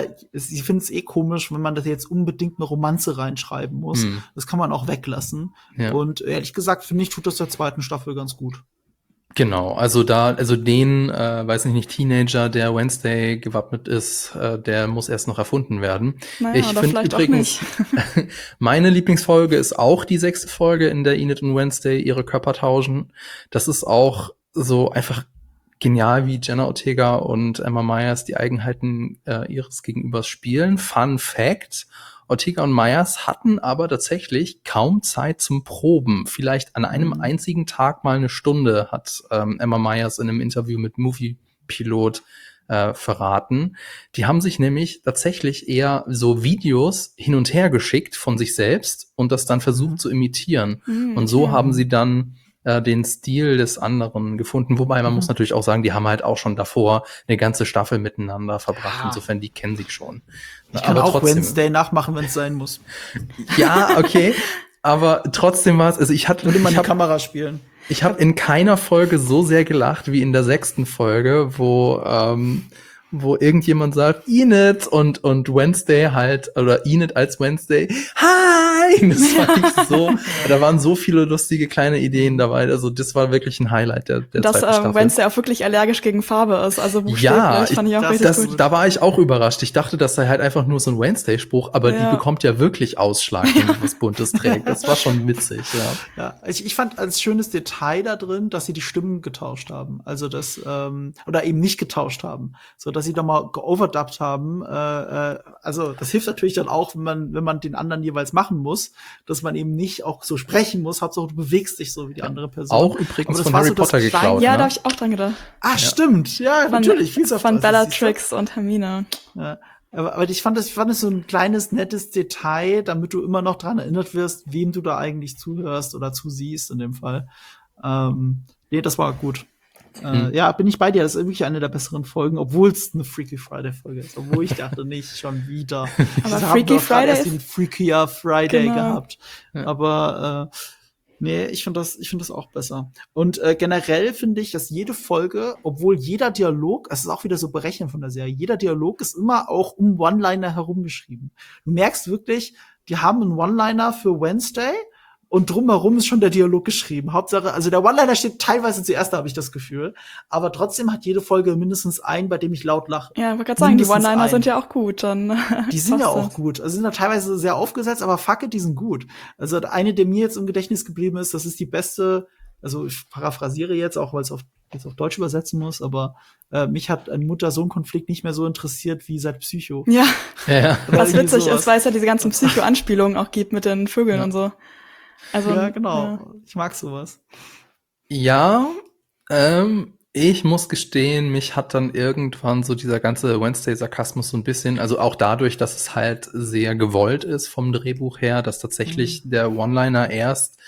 sie finden es komisch, wenn man das jetzt unbedingt eine Romanze reinschreiben muss. Das kann man auch weglassen. Ja. Und ehrlich gesagt, finde ich, tut das der 2. Staffel ganz gut. Genau, also den, weiß nicht, Teenager, der Wednesday gewappnet ist, der muss erst noch erfunden werden. Naja, ich finde übrigens, meine Lieblingsfolge ist auch die 6. Folge, in der Enid und Wednesday ihre Körper tauschen. Das ist auch so einfach genial, wie Jenna Ortega und Emma Myers die Eigenheiten ihres Gegenübers spielen. Fun Fact: Ortega und Myers hatten aber tatsächlich kaum Zeit zum Proben. Vielleicht an einem einzigen Tag mal eine Stunde, hat Emma Myers in einem Interview mit Movie Pilot verraten. Die haben sich nämlich tatsächlich eher so Videos hin und her geschickt von sich selbst und das dann versucht zu imitieren. Und so haben sie dann den Stil des anderen gefunden. Wobei man muss natürlich auch sagen, die haben halt auch schon davor eine ganze Staffel miteinander verbracht. Insofern, die kennen sich schon. Ich kann aber auch trotzdem Wednesday nachmachen, wenn es sein muss. Ja, okay. Aber trotzdem war es, also ich hatte die Kamera spielen. Ich habe in keiner Folge so sehr gelacht wie in der 6. Folge, wo irgendjemand sagt, Enid und Wednesday halt, oder Enid als Wednesday, hi! Das fand ich so, da waren so viele lustige kleine Ideen dabei, also das war wirklich ein Highlight der zweiten Staffel. Dass Wednesday auch wirklich allergisch gegen Farbe ist, also buchstäblich, fand ich auch richtig gut. Da war ich auch überrascht. Ich dachte, das sei halt einfach nur so ein Wednesday-Spruch, aber die bekommt ja wirklich Ausschlag, wenn sie was Buntes trägt. Das war schon witzig, ja. Ich fand als schönes Detail da drin, dass sie die Stimmen getauscht haben, also das, oder eben nicht getauscht haben, so dass sie da mal geoverdubbt haben. Also das hilft natürlich dann auch, wenn man den anderen jeweils machen muss, dass man eben nicht auch so sprechen muss. Hauptsache du bewegst dich so wie die andere Person. Auch übrigens von Harry Potter geklaut. Ja, da habe ich auch dran gedacht. Stimmt. Ja, natürlich. Von Bellatrix und Hermine. Ja. Aber ich fand das so ein kleines, nettes Detail, damit du immer noch dran erinnert wirst, wem du da eigentlich zuhörst oder zusiehst in dem Fall. Nee, das war gut. Ja, bin ich bei dir. Das ist wirklich eine der besseren Folgen, obwohl es eine Freaky Friday Folge ist. Obwohl ich dachte, nicht schon wieder. Aber Freaky Friday erst den Freakier Friday genau. gehabt. Ja. Aber nee, ich finde das auch besser. Und generell finde ich, dass jede Folge, obwohl jeder Dialog, es ist auch wieder so berechnet von der Serie, jeder Dialog ist immer auch um One-Liner herumgeschrieben. Du merkst wirklich, die haben einen One-Liner für Wednesday und drumherum ist schon der Dialog geschrieben. Hauptsache, also der One-Liner steht teilweise zuerst, da habe ich das Gefühl. Aber trotzdem hat jede Folge mindestens einen, bei dem ich laut lache. Ja, ich wollte gerade sagen, die One-Liner sind ja auch gut. Dann die sind ja auch gut. Also sind ja teilweise sehr aufgesetzt, aber fuck it, die sind gut. Also eine, der mir jetzt im Gedächtnis geblieben ist, das ist die beste, also ich paraphrasiere jetzt auch, weil es jetzt auf Deutsch übersetzen muss, aber mich hat ein Mutter-Sohn-Konflikt nicht mehr so interessiert wie seit Psycho. Ja, ja. Was witzig ist, weil es ja diese ganzen Psycho-Anspielungen auch gibt mit den Vögeln und so. Also, ja, genau. Ja. Ich mag sowas. Ja, ich muss gestehen, mich hat dann irgendwann so dieser ganze Wednesday-Sarkasmus so ein bisschen, also auch dadurch, dass es halt sehr gewollt ist vom Drehbuch her, dass tatsächlich der One-Liner erst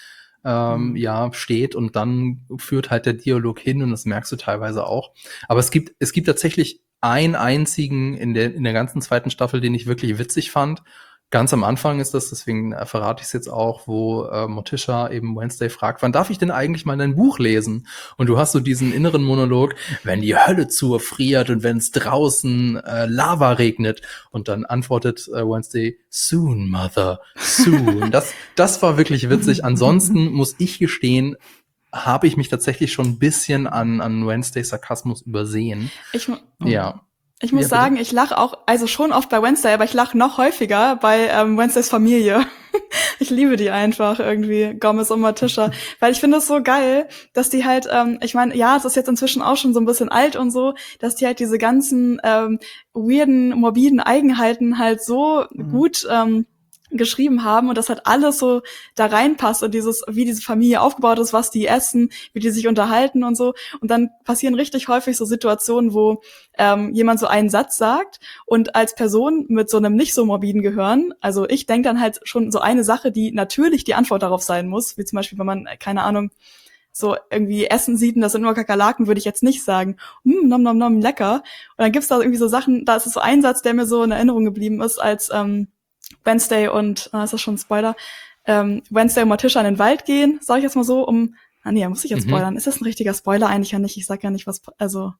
steht und dann führt halt der Dialog hin und das merkst du teilweise auch. Aber es gibt tatsächlich einen einzigen in der ganzen zweiten Staffel, den ich wirklich witzig fand. Ganz am Anfang ist das, deswegen verrate ich es jetzt auch, wo Morticia eben Wednesday fragt, wann darf ich denn eigentlich mal dein Buch lesen? Und du hast so diesen inneren Monolog, wenn die Hölle zufriert und wenn es draußen Lava regnet. Und dann antwortet Wednesday, soon, Mother, soon. Das war wirklich witzig. Ansonsten muss ich gestehen, habe ich mich tatsächlich schon ein bisschen an Wednesdays Sarkasmus übersehen. Ja. Ich muss sagen, ich lache auch, also schon oft bei Wednesday, aber ich lache noch häufiger bei Wednesdays Familie. Ich liebe die einfach irgendwie, Gomez und Morticia, weil ich finde es so geil, dass die halt, ich meine, ja, es ist jetzt inzwischen auch schon so ein bisschen alt und so, dass die halt diese ganzen weirden, morbiden Eigenheiten halt so gut geschrieben haben und das halt alles so da reinpasst und wie diese Familie aufgebaut ist, was die essen, wie die sich unterhalten und so. Und dann passieren richtig häufig so Situationen, wo jemand so einen Satz sagt und als Person mit so einem nicht so morbiden Gehirn, also ich denke dann halt schon so eine Sache, die natürlich die Antwort darauf sein muss, wie zum Beispiel, wenn man, keine Ahnung, so irgendwie Essen sieht und das sind nur Kakerlaken, würde ich jetzt nicht sagen, nom nom nom, lecker. Und dann gibt's da irgendwie so Sachen, da ist es so ein Satz, der mir so in Erinnerung geblieben ist, als Wednesday und, ist das schon ein Spoiler, Wednesday und Morticia in den Wald gehen, sag ich jetzt mal so, muss ich jetzt spoilern. Ist das ein richtiger Spoiler? Eigentlich ja nicht, ich sag ja nicht, was, also,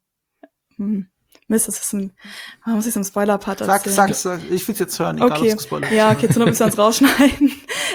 Mist, das ist muss ich so im Spoiler-Part erzählen. Sag, ich will's jetzt hören, egal, okay. ob es gespoilert. Ja, okay, zu Not müssen wir uns rausschneiden.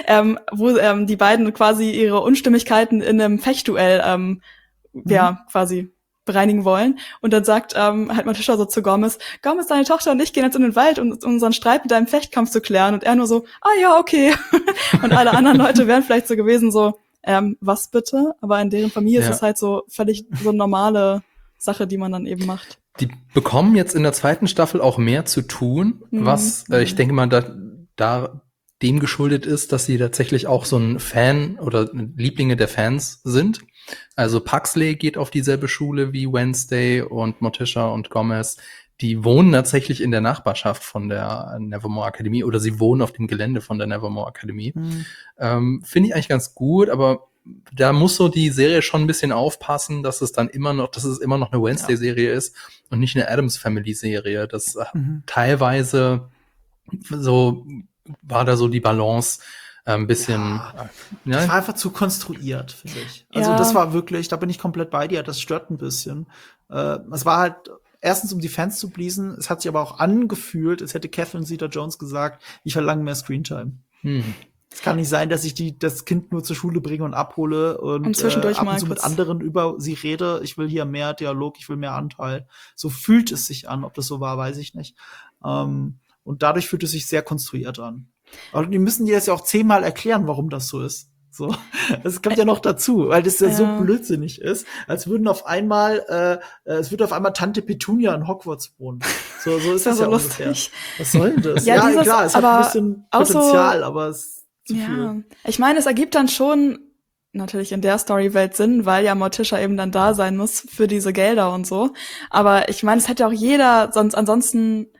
Wo die beiden quasi ihre Unstimmigkeiten in einem Fechtduell, quasi bereinigen wollen. Und dann sagt halt Morticia so zu Gomez, deine Tochter und ich gehen jetzt in den Wald, um unseren Streit mit deinem Fechtkampf zu klären. Und er nur so, ja, okay. Und alle anderen Leute wären vielleicht so gewesen, so, was bitte? Aber in deren Familie ist es halt so völlig so eine normale Sache, die man dann eben macht. Die bekommen jetzt in der zweiten Staffel auch mehr zu tun, was ich denke mal da dem geschuldet ist, dass sie tatsächlich auch so ein Fan oder Lieblinge der Fans sind. Also Paxley geht auf dieselbe Schule wie Wednesday und Morticia und Gomez. Die wohnen tatsächlich in der Nachbarschaft von der Nevermore Akademie oder sie wohnen auf dem Gelände von der Nevermore Akademie. Finde ich eigentlich ganz gut, aber da muss so die Serie schon ein bisschen aufpassen, dass es immer noch eine Wednesday-Serie ist und nicht eine Addams-Family-Serie. Das teilweise so war da so die Balance ein bisschen. Das war einfach zu konstruiert, finde ich. Also das war wirklich, da bin ich komplett bei dir, das stört ein bisschen. Es war halt erstens, um die Fans zu pleasen, es hat sich aber auch angefühlt, als hätte Catherine Zeta-Jones gesagt, ich verlange mehr Screentime. Es kann nicht sein, dass ich das Kind nur zur Schule bringe und abhole und zwischendurch ab und zu mit anderen über sie rede. Ich will hier mehr Dialog, ich will mehr Anteil. So fühlt es sich an. Ob das so war, weiß ich nicht. Und dadurch fühlt es sich sehr konstruiert an. Aber die müssen dir das ja auch 10-mal erklären, warum das so ist. So, das kommt ja noch dazu, weil das ja so blödsinnig ist, als würden auf einmal, es würde auf einmal Tante Petunia in Hogwarts wohnen. So ist das ja ungefähr. Was soll denn das? Ja, klar, es hat ein bisschen Potenzial, aber es ist zu viel. Ich meine, es ergibt dann schon natürlich in der Storywelt Sinn, weil ja Morticia eben dann da sein muss für diese Gelder und so. Aber ich meine, es hätte auch jeder sonst ansonsten.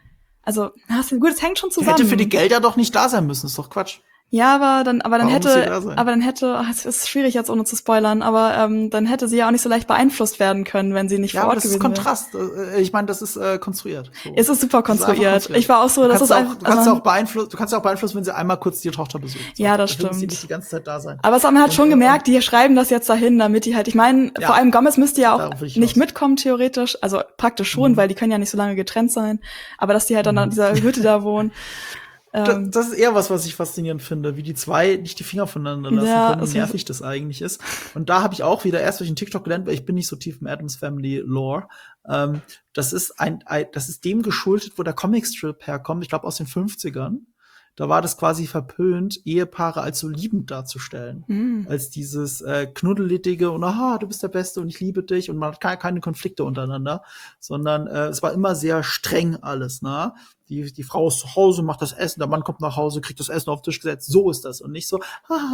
also, gut, es hängt schon zusammen. Hätte für die Gelder doch nicht da sein müssen, ist doch Quatsch. Ja, aber dann hätte, es ist schwierig jetzt ohne zu spoilern, aber dann hätte sie ja auch nicht so leicht beeinflusst werden können, wenn sie nicht vor Ort gewesen wäre. Ja, das ist Kontrast. Ich meine, das ist konstruiert. So. Es ist super konstruiert. Ich war auch so, das ist einfach. Du kannst ja auch beeinflussen, wenn sie einmal kurz die Tochter besucht. So. Ja, das stimmt. Da sie nicht die ganze Zeit da sein. Aber man hat schon gemerkt, die schreiben das jetzt dahin, damit die halt, ich meine, vor allem Gomez müsste ja auch nicht mitkommen, theoretisch. Also praktisch schon, weil die können ja nicht so lange getrennt sein. Aber dass die halt dann an dieser Hütte da wohnen. Das ist eher was ich faszinierend finde, wie die zwei nicht die Finger voneinander lassen können, wie nervig das eigentlich ist. Und da habe ich auch wieder erst durch den TikTok gelernt, weil ich bin nicht so tief im Addams Family Lore. Das ist dem geschuldet, wo der Comicstrip herkommt, ich glaube aus den 50ern. Da war das quasi verpönt, Ehepaare als so liebend darzustellen. Als dieses knuddelige und du bist der Beste und ich liebe dich und man hat keine Konflikte untereinander, sondern es war immer sehr streng alles, ne? Die Frau ist zu Hause, macht das Essen, der Mann kommt nach Hause, kriegt das Essen auf den Tisch gesetzt. So ist das und nicht so,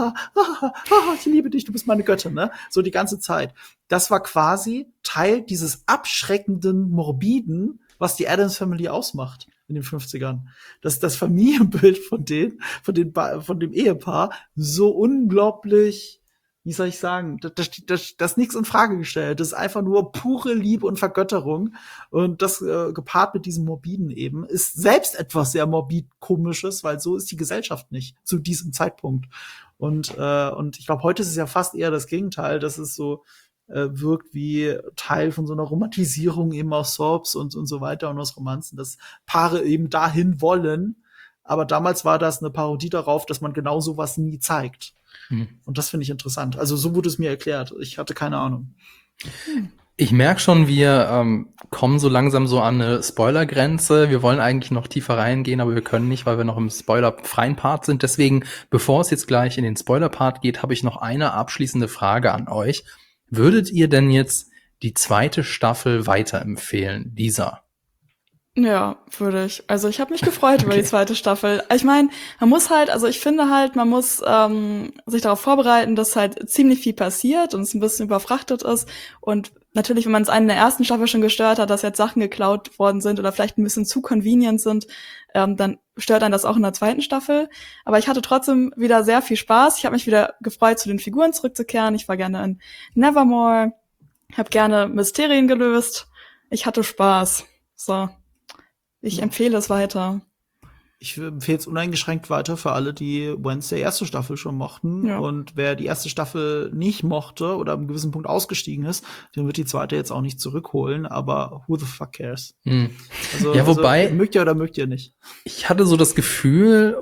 ich liebe dich, du bist meine Göttin, ne? So die ganze Zeit. Das war quasi Teil dieses abschreckenden, morbiden, was die Addams Family ausmacht in den 50ern. Dass das Familienbild von dem Ehepaar so unglaublich, wie soll ich sagen, das nichts in Frage gestellt. Das ist einfach nur pure Liebe und Vergötterung. Und das gepaart mit diesem Morbiden eben ist selbst etwas sehr morbid Komisches, weil so ist die Gesellschaft nicht zu diesem Zeitpunkt. Und ich glaube, heute ist es ja fast eher das Gegenteil, dass es so wirkt wie Teil von so einer Romantisierung eben aus Soaps und so weiter und aus Romanzen, dass Paare eben dahin wollen. Aber damals war das eine Parodie darauf, dass man genau sowas nie zeigt. Und das finde ich interessant. Also so wurde es mir erklärt. Ich hatte keine Ahnung. Ich merke schon, wir kommen so langsam so an eine Spoilergrenze. Wir wollen eigentlich noch tiefer reingehen, aber wir können nicht, weil wir noch im spoilerfreien Part sind. Deswegen, bevor es jetzt gleich in den Spoiler-Part geht, habe ich noch eine abschließende Frage an euch. Würdet ihr denn jetzt die zweite Staffel weiterempfehlen, Lisa? Ja, würde ich. Also ich habe mich gefreut über die zweite Staffel. Ich meine, ich finde halt, man muss sich darauf vorbereiten, dass halt ziemlich viel passiert und es ein bisschen überfrachtet ist. Und natürlich, wenn man es einen in der ersten Staffel schon gestört hat, dass jetzt Sachen geklaut worden sind oder vielleicht ein bisschen zu convenient sind, dann stört einen das auch in der zweiten Staffel. Aber ich hatte trotzdem wieder sehr viel Spaß. Ich habe mich wieder gefreut, zu den Figuren zurückzukehren. Ich war gerne in Nevermore, habe gerne Mysterien gelöst. Ich hatte Spaß. So. Ich empfehle es weiter. Ich empfehle es uneingeschränkt weiter für alle, die Wednesday erste Staffel schon mochten. Ja. Und wer die erste Staffel nicht mochte oder an einem gewissen Punkt ausgestiegen ist, den wird die zweite jetzt auch nicht zurückholen. Aber who the fuck cares? Also, ja, wobei, also, mögt ihr oder mögt ihr nicht? Ich hatte so das Gefühl,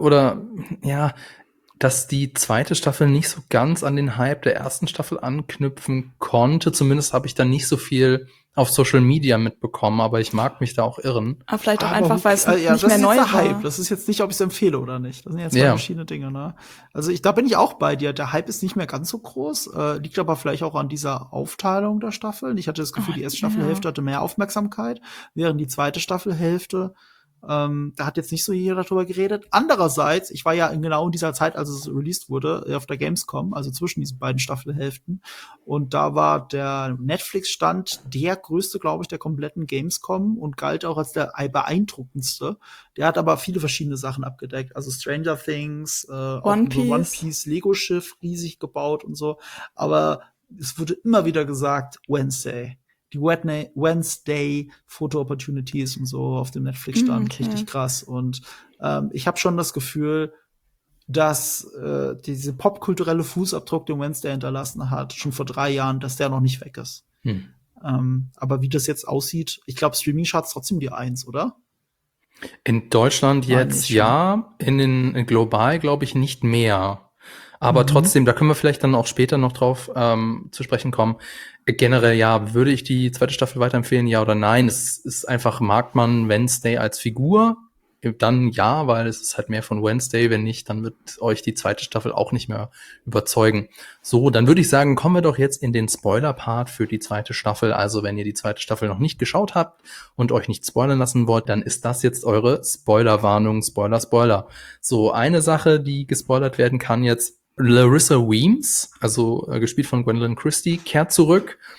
dass die zweite Staffel nicht so ganz an den Hype der ersten Staffel anknüpfen konnte. Zumindest habe ich da nicht so viel auf Social Media mitbekommen, aber ich mag mich da auch irren. Aber vielleicht auch einfach, weil es nicht mehr neu war. Hype. Das ist jetzt nicht, ob ich es empfehle oder nicht. Das sind ja zwei verschiedene Dinge, ne? Also da bin ich auch bei dir. Der Hype ist nicht mehr ganz so groß, liegt aber vielleicht auch an dieser Aufteilung der Staffeln. Ich hatte das Gefühl, die erste Staffelhälfte hatte mehr Aufmerksamkeit, während die zweite Staffelhälfte da hat jetzt nicht so jeder darüber geredet. Andererseits, ich war ja genau in dieser Zeit, als es released wurde, auf der Gamescom, also zwischen diesen beiden Staffelhälften. Und da war der Netflix-Stand der größte, glaube ich, der kompletten Gamescom und galt auch als der beeindruckendste. Der hat aber viele verschiedene Sachen abgedeckt. Also Stranger Things, One Piece, Lego-Schiff riesig gebaut und so. Aber es wurde immer wieder gesagt, Wednesday. Die Wednesday Photo Opportunities und so auf dem Netflix stand. Richtig krass. Und ich habe schon das Gefühl, dass diese popkulturelle Fußabdruck, den Wednesday hinterlassen hat, schon vor 3 Jahren, dass der noch nicht weg ist. Aber wie das jetzt aussieht, ich glaube, Streaming-Charts trotzdem die 1, oder? In Deutschland jetzt ja, in global glaube ich nicht mehr. Aber trotzdem, da können wir vielleicht dann auch später noch drauf zu sprechen kommen. Generell ja, würde ich die zweite Staffel weiterempfehlen, ja oder nein? Es ist einfach, mag man Wednesday als Figur? Dann ja, weil es ist halt mehr von Wednesday. Wenn nicht, dann wird euch die zweite Staffel auch nicht mehr überzeugen. So, dann würde ich sagen, kommen wir doch jetzt in den Spoiler-Part für die zweite Staffel. Also wenn ihr die zweite Staffel noch nicht geschaut habt und euch nicht spoilern lassen wollt, dann ist das jetzt eure Spoiler-Warnung. Spoiler. So, eine Sache, die gespoilert werden kann jetzt: Larissa Weems, also gespielt von Gwendolyn Christie, kehrt zurück.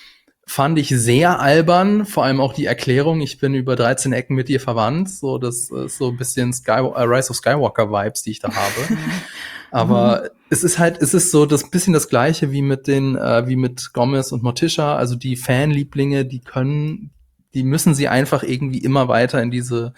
fand ich sehr albern, vor allem auch die Erklärung, ich bin über 13 Ecken mit ihr verwandt, so das ist so ein bisschen Rise of Skywalker Vibes, die ich da habe. Aber es ist so das bisschen das Gleiche wie mit Gomez und Morticia, also die Fanlieblinge, die müssen sie einfach irgendwie immer weiter in diese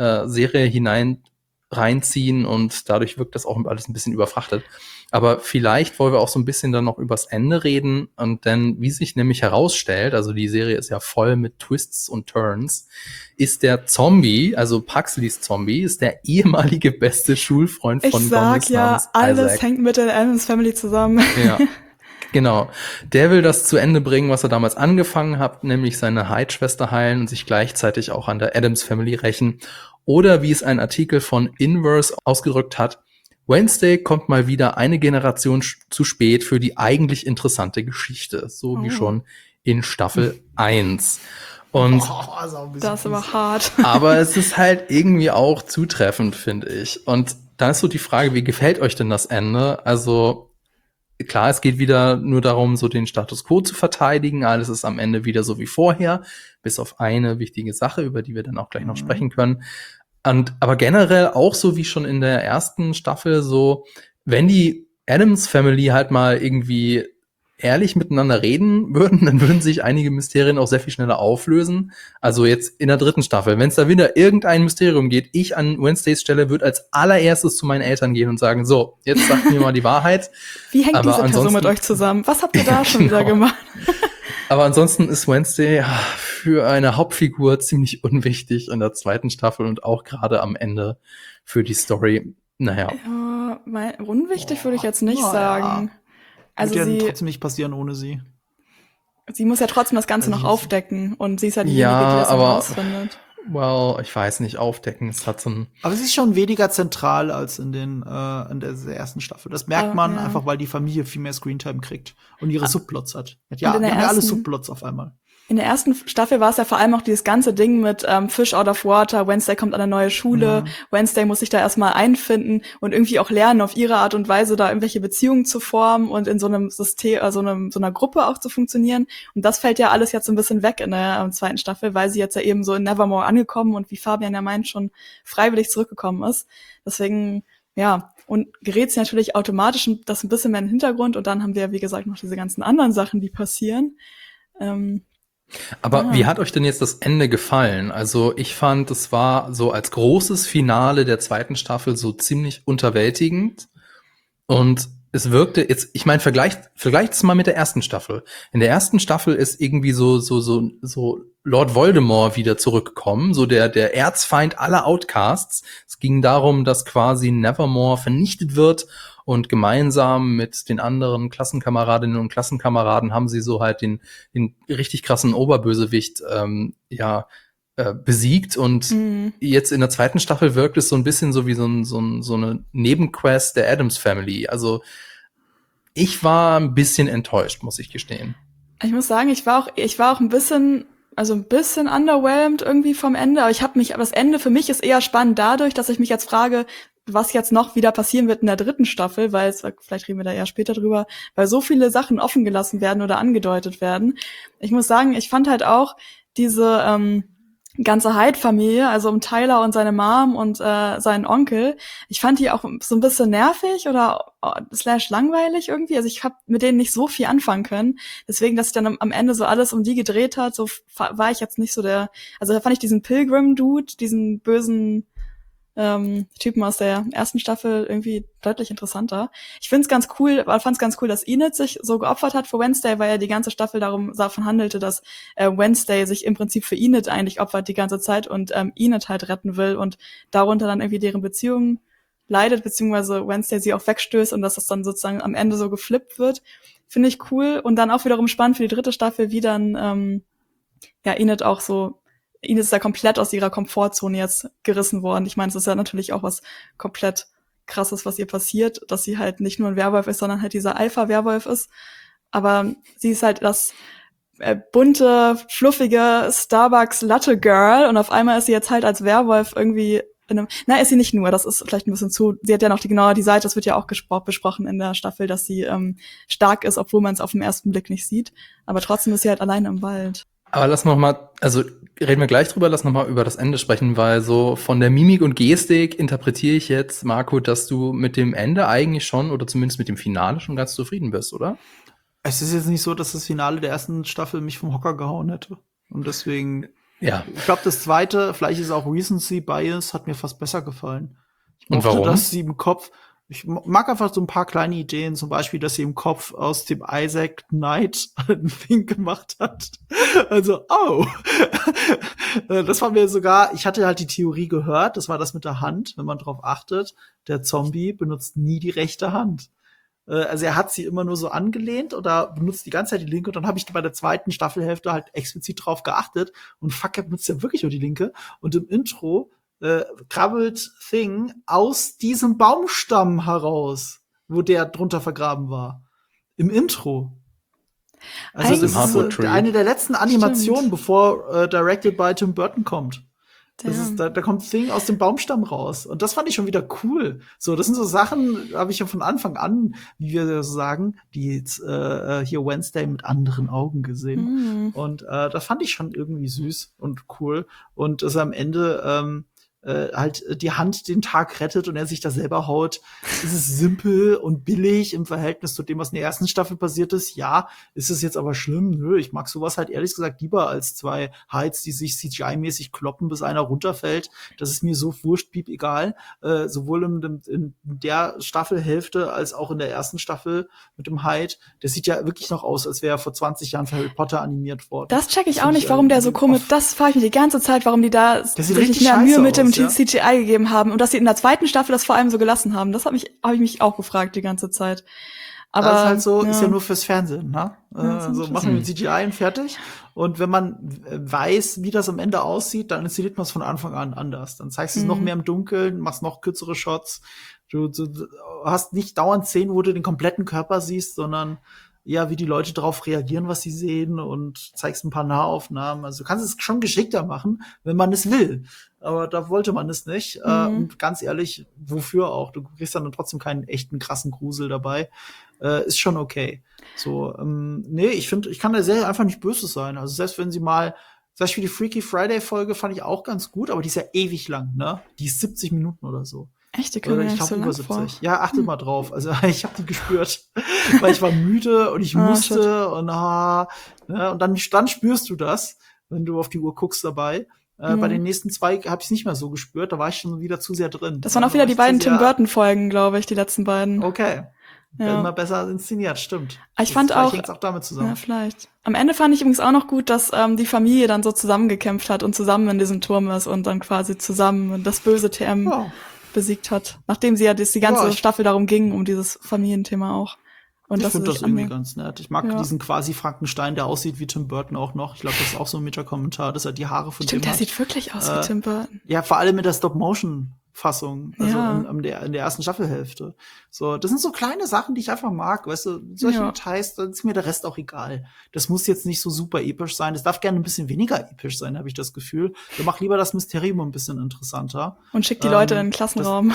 Serie reinziehen und dadurch wirkt das auch alles ein bisschen überfrachtet. Aber vielleicht wollen wir auch so ein bisschen dann noch übers Ende reden und dann, wie sich nämlich herausstellt, also die Serie ist ja voll mit Twists und Turns, ist der Zombie, also Puxleys Zombie, ist der ehemalige beste Schulfreund von Gomez. Ich sag ja, alles Isaac. Hängt mit der Addams Family zusammen. Ja, genau. Der will das zu Ende bringen, was er damals angefangen hat, nämlich seine Hyde-Schwester heilen und sich gleichzeitig auch an der Addams Family rächen. Oder wie es ein Artikel von Inverse ausgedrückt hat, Wednesday kommt mal wieder eine Generation zu spät für die eigentlich interessante Geschichte, so wie schon in Staffel 1. Und das ist aber hart. Aber es ist halt irgendwie auch zutreffend, finde ich. Und dann ist so die Frage, wie gefällt euch denn das Ende? Also klar, es geht wieder nur darum, so den Status quo zu verteidigen. Alles ist am Ende wieder so wie vorher, bis auf eine wichtige Sache, über die wir dann auch gleich noch sprechen können. Aber generell auch so wie schon in der ersten Staffel so, wenn die Addams Family halt mal irgendwie ehrlich miteinander reden würden, dann würden sich einige Mysterien auch sehr viel schneller auflösen. Also jetzt in der dritten Staffel, wenn es da wieder irgendein Mysterium geht, ich an Wednesdays Stelle würde als allererstes zu meinen Eltern gehen und sagen, so, jetzt sagt mir mal die Wahrheit. Wie hängt diese Person mit euch zusammen? Was habt ihr da schon wieder gemacht? Aber ansonsten ist Wednesday für eine Hauptfigur ziemlich unwichtig in der zweiten Staffel und auch gerade am Ende für die Story. Naja. Ja, unwichtig würde ich jetzt nicht sagen. Ja. Also wird ja trotzdem nicht passieren ohne sie. Sie muss ja trotzdem das Ganze noch aufdecken und sie ist ja diejenige, die das herausfindet. Well, ich weiß nicht, aufdecken, es hat so ein... Aber es ist schon weniger zentral als in der ersten Staffel. Das merkt man einfach, weil die Familie viel mehr Screentime kriegt und ihre Subplots hat. Ja, die haben ja alle Subplots auf einmal. In der ersten Staffel war es ja vor allem auch dieses ganze Ding mit Fish out of water, Wednesday kommt an eine neue Schule, Wednesday muss sich da erstmal einfinden und irgendwie auch lernen, auf ihre Art und Weise da irgendwelche Beziehungen zu formen und in so einem System, so einer Gruppe auch zu funktionieren. Und das fällt ja alles jetzt so ein bisschen weg in der zweiten Staffel, weil sie jetzt ja eben so in Nevermore angekommen und wie Fabian ja meint, schon freiwillig zurückgekommen ist. Deswegen, ja, und gerät sie natürlich automatisch das ein bisschen mehr in den Hintergrund und dann haben wir, wie gesagt, noch diese ganzen anderen Sachen, die passieren. Aber wie hat euch denn jetzt das Ende gefallen? Also ich fand, es war so als großes Finale der zweiten Staffel so ziemlich unterwältigend. Und es wirkte jetzt, ich meine, vergleicht es mal mit der ersten Staffel. In der ersten Staffel ist irgendwie so Lord Voldemort wieder zurückgekommen, so der Erzfeind aller Outcasts. Es ging darum, dass quasi Nevermore vernichtet wird und gemeinsam mit den anderen Klassenkameradinnen und Klassenkameraden haben sie so halt den richtig krassen Oberbösewicht besiegt und jetzt in der zweiten Staffel wirkt es so ein bisschen so wie so eine Nebenquest der Addams Family. Also ich war ein bisschen enttäuscht, muss ich gestehen. Ich muss sagen, ich war auch ein bisschen underwhelmed irgendwie vom Ende, aber das Ende für mich ist eher spannend dadurch, dass ich mich jetzt frage, was jetzt noch wieder passieren wird in der dritten Staffel, vielleicht reden wir da eher später drüber, weil so viele Sachen offen gelassen werden oder angedeutet werden. Ich muss sagen, ich fand halt auch diese ganze Hyde-Familie, also um Tyler und seine Mom und seinen Onkel, ich fand die auch so ein bisschen nervig oder / langweilig irgendwie. Also ich habe mit denen nicht so viel anfangen können. Deswegen, dass sich dann am Ende so alles um die gedreht hat, so war ich jetzt nicht so also da fand ich diesen Pilgrim-Dude, diesen bösen Typen aus der ersten Staffel irgendwie deutlich interessanter. Ich fand's ganz cool, dass Enid sich so geopfert hat für Wednesday, weil ja die ganze Staffel davon handelte, dass Wednesday sich im Prinzip für Enid eigentlich opfert die ganze Zeit und Enid halt retten will und darunter dann irgendwie deren Beziehung leidet, beziehungsweise Wednesday sie auch wegstößt und dass das dann sozusagen am Ende so geflippt wird. Finde ich cool und dann auch wiederum spannend für die dritte Staffel, wie dann Enid auch so Ines ist ja komplett aus ihrer Komfortzone jetzt gerissen worden. Ich meine, es ist ja natürlich auch was komplett Krasses, was ihr passiert, dass sie halt nicht nur ein Werwolf ist, sondern halt dieser Alpha-Werwolf ist. Aber sie ist halt das bunte, fluffige Starbucks-Latte-Girl und auf einmal ist sie jetzt halt als Werwolf irgendwie ist sie nicht nur, das ist vielleicht ein bisschen sie hat ja noch die Seite, das wird ja auch besprochen in der Staffel, dass sie stark ist, obwohl man es auf den ersten Blick nicht sieht. Aber trotzdem ist sie halt alleine im Wald. Aber lass noch mal, also reden wir gleich drüber, lass noch mal über das Ende sprechen, weil so von der Mimik und Gestik interpretiere ich jetzt, Marco, dass du mit dem Ende eigentlich schon, oder zumindest mit dem Finale schon ganz zufrieden bist, oder? Es ist jetzt nicht so, dass das Finale der ersten Staffel mich vom Hocker gehauen hätte. Und deswegen, ja. Ich glaube, das zweite, vielleicht ist auch Recency Bias, hat mir fast besser gefallen. Ich mochte, und warum? Dass sie im Kopf, ich mag einfach so ein paar kleine Ideen, zum Beispiel, dass sie im Kopf aus dem Isaac Knight ein Ding gemacht hat. Also, das war mir sogar, ich hatte halt die Theorie gehört, das war das mit der Hand, wenn man drauf achtet, der Zombie benutzt nie die rechte Hand. Also er hat sie immer nur so angelehnt oder benutzt die ganze Zeit die linke und dann habe ich bei der zweiten Staffelhälfte halt explizit drauf geachtet und fuck, er benutzt ja wirklich nur die linke und im Intro krabbelt Thing aus diesem Baumstamm heraus, wo der drunter vergraben war. Im Intro. Also das ist eine der letzten Animationen, bevor Directed by Tim Burton kommt. Da kommt Thing aus dem Baumstamm raus. Und das fand ich schon wieder cool. So, das sind so Sachen, habe ich ja von Anfang an, wie wir so sagen, die jetzt hier Wednesday mit anderen Augen gesehen. Und das fand ich schon irgendwie süß und cool. Und dass am Ende halt die Hand den Tag rettet und er sich da selber haut. Es ist simpel und billig im Verhältnis zu dem, was in der ersten Staffel passiert ist. Ja, ist es jetzt aber schlimm? Nö, ich mag sowas halt ehrlich gesagt lieber als zwei Heids, die sich CGI-mäßig kloppen, bis einer runterfällt. Das ist mir so wurscht, piep, egal. Sowohl in der Staffelhälfte als auch in der ersten Staffel mit dem Hyde. Der sieht ja wirklich noch aus, als wäre er vor 20 Jahren für Harry Potter animiert worden. Das check ich auch nicht, warum der so komisch, das frage ich mich die ganze Zeit, warum die da sich nicht mehr Mühe mit dem CGI gegeben haben und dass sie in der zweiten Staffel das vor allem so gelassen haben. Das habe ich mich auch gefragt die ganze Zeit. Aber das ist halt so, ist ja nur fürs Fernsehen, ne? So machen wir mit CGI und fertig. Und wenn man weiß, wie das am Ende aussieht, dann inszeniert man es von Anfang an anders. Dann zeigst du es noch mehr im Dunkeln, machst noch kürzere Shots. Du hast nicht dauernd Szenen, wo du den kompletten Körper siehst, sondern ja, wie die Leute darauf reagieren, was sie sehen und zeigst ein paar Nahaufnahmen. Also du kannst es schon geschickter machen, wenn man es will. Aber da wollte man es nicht. Und ganz ehrlich, wofür auch? Du kriegst dann trotzdem keinen echten krassen Grusel dabei. Ist schon okay. So, nee, ich finde, ich kann der Serie einfach nicht böse sein. Also selbst wenn sie mal, zum Beispiel die Freaky Friday Folge fand ich auch ganz gut, aber die ist ja ewig lang, ne? Die ist 70 Minuten oder so. Echt? Ich glaube über 70. Vor. Ja, achtet mal drauf. Also ich habe die gespürt, weil ich war müde und ich musste shit. Und ne? Und dann spürst du das, wenn du auf die Uhr guckst dabei. Bei den nächsten zwei habe ich es nicht mehr so gespürt, da war ich schon wieder zu sehr drin. Das waren auch wieder die beiden Tim Burton Folgen, glaube ich, die letzten beiden. Okay. Ja. Immer besser inszeniert, stimmt. Ich fand auch, hängt's auch damit zusammen. Ja, vielleicht. Am Ende fand ich übrigens auch noch gut, dass die Familie dann so zusammengekämpft hat und zusammen in diesem Turm ist und dann quasi zusammen das böse TM besiegt hat. Nachdem sie ja die ganze Staffel darum ging, um dieses Familienthema auch. Und ich finde das irgendwie ganz nett. Ich mag diesen quasi Frankenstein, der aussieht wie Tim Burton auch noch. Ich glaube, das ist auch so ein Meta-Kommentar, dass er die Haare von Stimmt, dem der sieht wirklich aus wie Tim Burton. Ja, vor allem mit der Stop-Motion-Fassung, also in der ersten Staffelhälfte. So, das sind so kleine Sachen, die ich einfach mag, weißt du, solche Details, dann ist mir der Rest auch egal. Das muss jetzt nicht so super episch sein. Es darf gerne ein bisschen weniger episch sein, habe ich das Gefühl. Ich mach lieber das Mysterium ein bisschen interessanter. Und schick die Leute in den Klassenraum.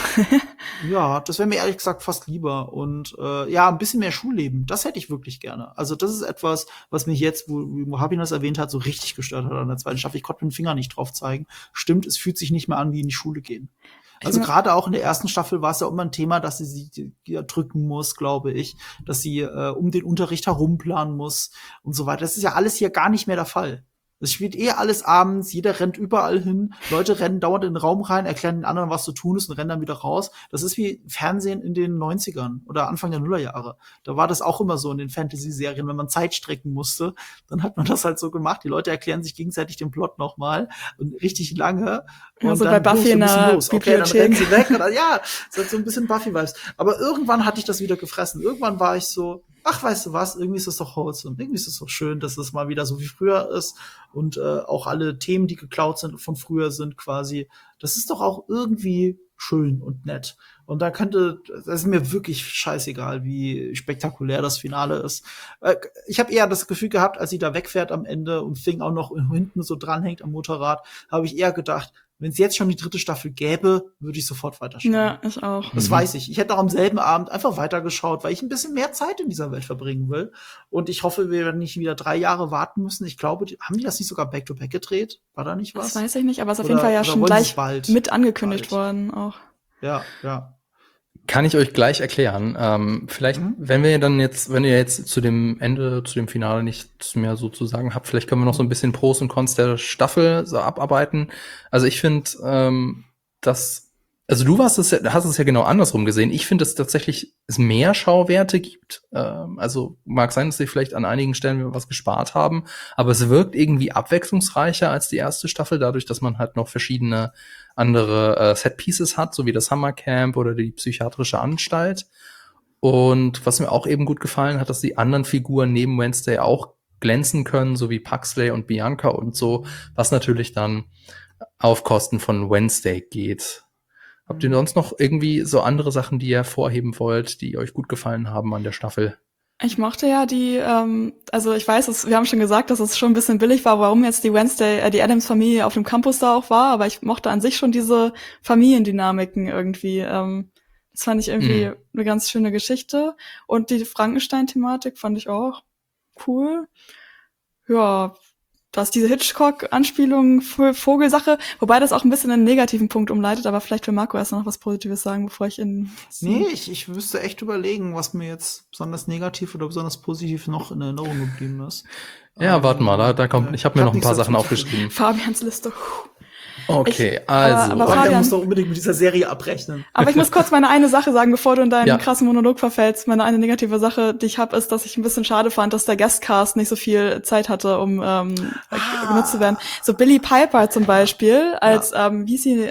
Das wäre mir ehrlich gesagt fast lieber. Und ein bisschen mehr Schulleben, das hätte ich wirklich gerne. Also das ist etwas, was mich jetzt, wo Habin das erwähnt hat, so richtig gestört hat an der zweiten Staffel. Ich konnte mit dem Finger nicht drauf zeigen. Stimmt, es fühlt sich nicht mehr an, wie in die Schule gehen. Also gerade auch in der ersten Staffel war es ja immer ein Thema, dass sie drücken muss, glaube ich, dass sie um den Unterricht herumplanen muss und so weiter. Das ist ja alles hier gar nicht mehr der Fall. Es spielt alles abends, jeder rennt überall hin, Leute rennen dauernd in den Raum rein, erklären den anderen, was zu tun ist und rennen dann wieder raus. Das ist wie Fernsehen in den 90ern oder Anfang der Nullerjahre. Da war das auch immer so in den Fantasy-Serien, wenn man Zeit strecken musste, dann hat man das halt so gemacht. Die Leute erklären sich gegenseitig den Plot nochmal und richtig lange. Und also dann bei Buffy in der Bibliothek. Okay, dann rennen sie weg. Und dann, es hat so ein bisschen Buffy-Vibes. Aber irgendwann hatte ich das wieder gefressen. Irgendwann war ich so, ach, weißt du was, irgendwie ist das doch wholesome. Irgendwie ist es doch schön, dass es mal wieder so wie früher ist und auch alle Themen, die geklaut sind, von früher sind quasi. Das ist doch auch irgendwie schön und nett. Und da das ist mir wirklich scheißegal, wie spektakulär das Finale ist. Ich habe eher das Gefühl gehabt, als sie da wegfährt am Ende und Thing auch noch hinten so dranhängt am Motorrad, habe ich eher gedacht, wenn es jetzt schon die 3. Staffel gäbe, würde ich sofort weiterschauen. Ja, ich auch. Das weiß ich. Ich hätte auch am selben Abend einfach weitergeschaut, weil ich ein bisschen mehr Zeit in dieser Welt verbringen will. Und ich hoffe, wir werden nicht wieder 3 Jahre warten müssen. Ich glaube, haben die das nicht sogar Back-to-Back gedreht? War da nicht was? Das weiß ich nicht, aber es ist auf jeden Fall ja schon gleich mit angekündigt worden auch. Ja, ja. Kann ich euch gleich erklären. Vielleicht, wenn ihr jetzt zu dem Ende, zu dem Finale nichts mehr so zu sagen habt, vielleicht können wir noch so ein bisschen Pros und Cons der Staffel so abarbeiten. Also ich finde, du hast es ja genau andersrum gesehen. Ich finde, dass tatsächlich es mehr Schauwerte gibt. Also mag sein, dass sie vielleicht an einigen Stellen was gespart haben, aber es wirkt irgendwie abwechslungsreicher als die erste Staffel, dadurch, dass man halt noch verschiedene andere Set-Pieces hat, so wie das Summercamp oder die psychiatrische Anstalt. Und was mir auch eben gut gefallen hat, dass die anderen Figuren neben Wednesday auch glänzen können, so wie Paxley und Bianca und so, was natürlich dann auf Kosten von Wednesday geht. Habt ihr sonst noch irgendwie so andere Sachen, die ihr hervorheben wollt, die euch gut gefallen haben an der Staffel? Ich mochte ja also ich weiß, wir haben schon gesagt, dass es schon ein bisschen billig war, warum jetzt die Addams-Familie auf dem Campus da auch war, aber ich mochte an sich schon diese Familiendynamiken irgendwie. Das fand ich irgendwie eine ganz schöne Geschichte. Und die Frankenstein-Thematik fand ich auch cool. Ja, da ist diese Hitchcock-Anspielung für Vogelsache, wobei das auch ein bisschen einen negativen Punkt umleitet, aber vielleicht will Marco erst noch was Positives sagen, bevor ich Nee, ich müsste echt überlegen, was mir jetzt besonders negativ oder besonders positiv noch in Erinnerung geblieben ist. Ja, warte mal, da kommt, ich habe mir noch ein paar Sachen aufgeschrieben. Fabians Liste. Okay, aber Fabian muss doch unbedingt mit dieser Serie abrechnen. Aber ich muss kurz meine eine Sache sagen, bevor du in deinen krassen Monolog verfällst. Meine eine negative Sache, die ich habe, ist, dass ich ein bisschen schade fand, dass der Guestcast nicht so viel Zeit hatte, um genutzt zu werden. So Billie Piper zum Beispiel, als wie hieß sie,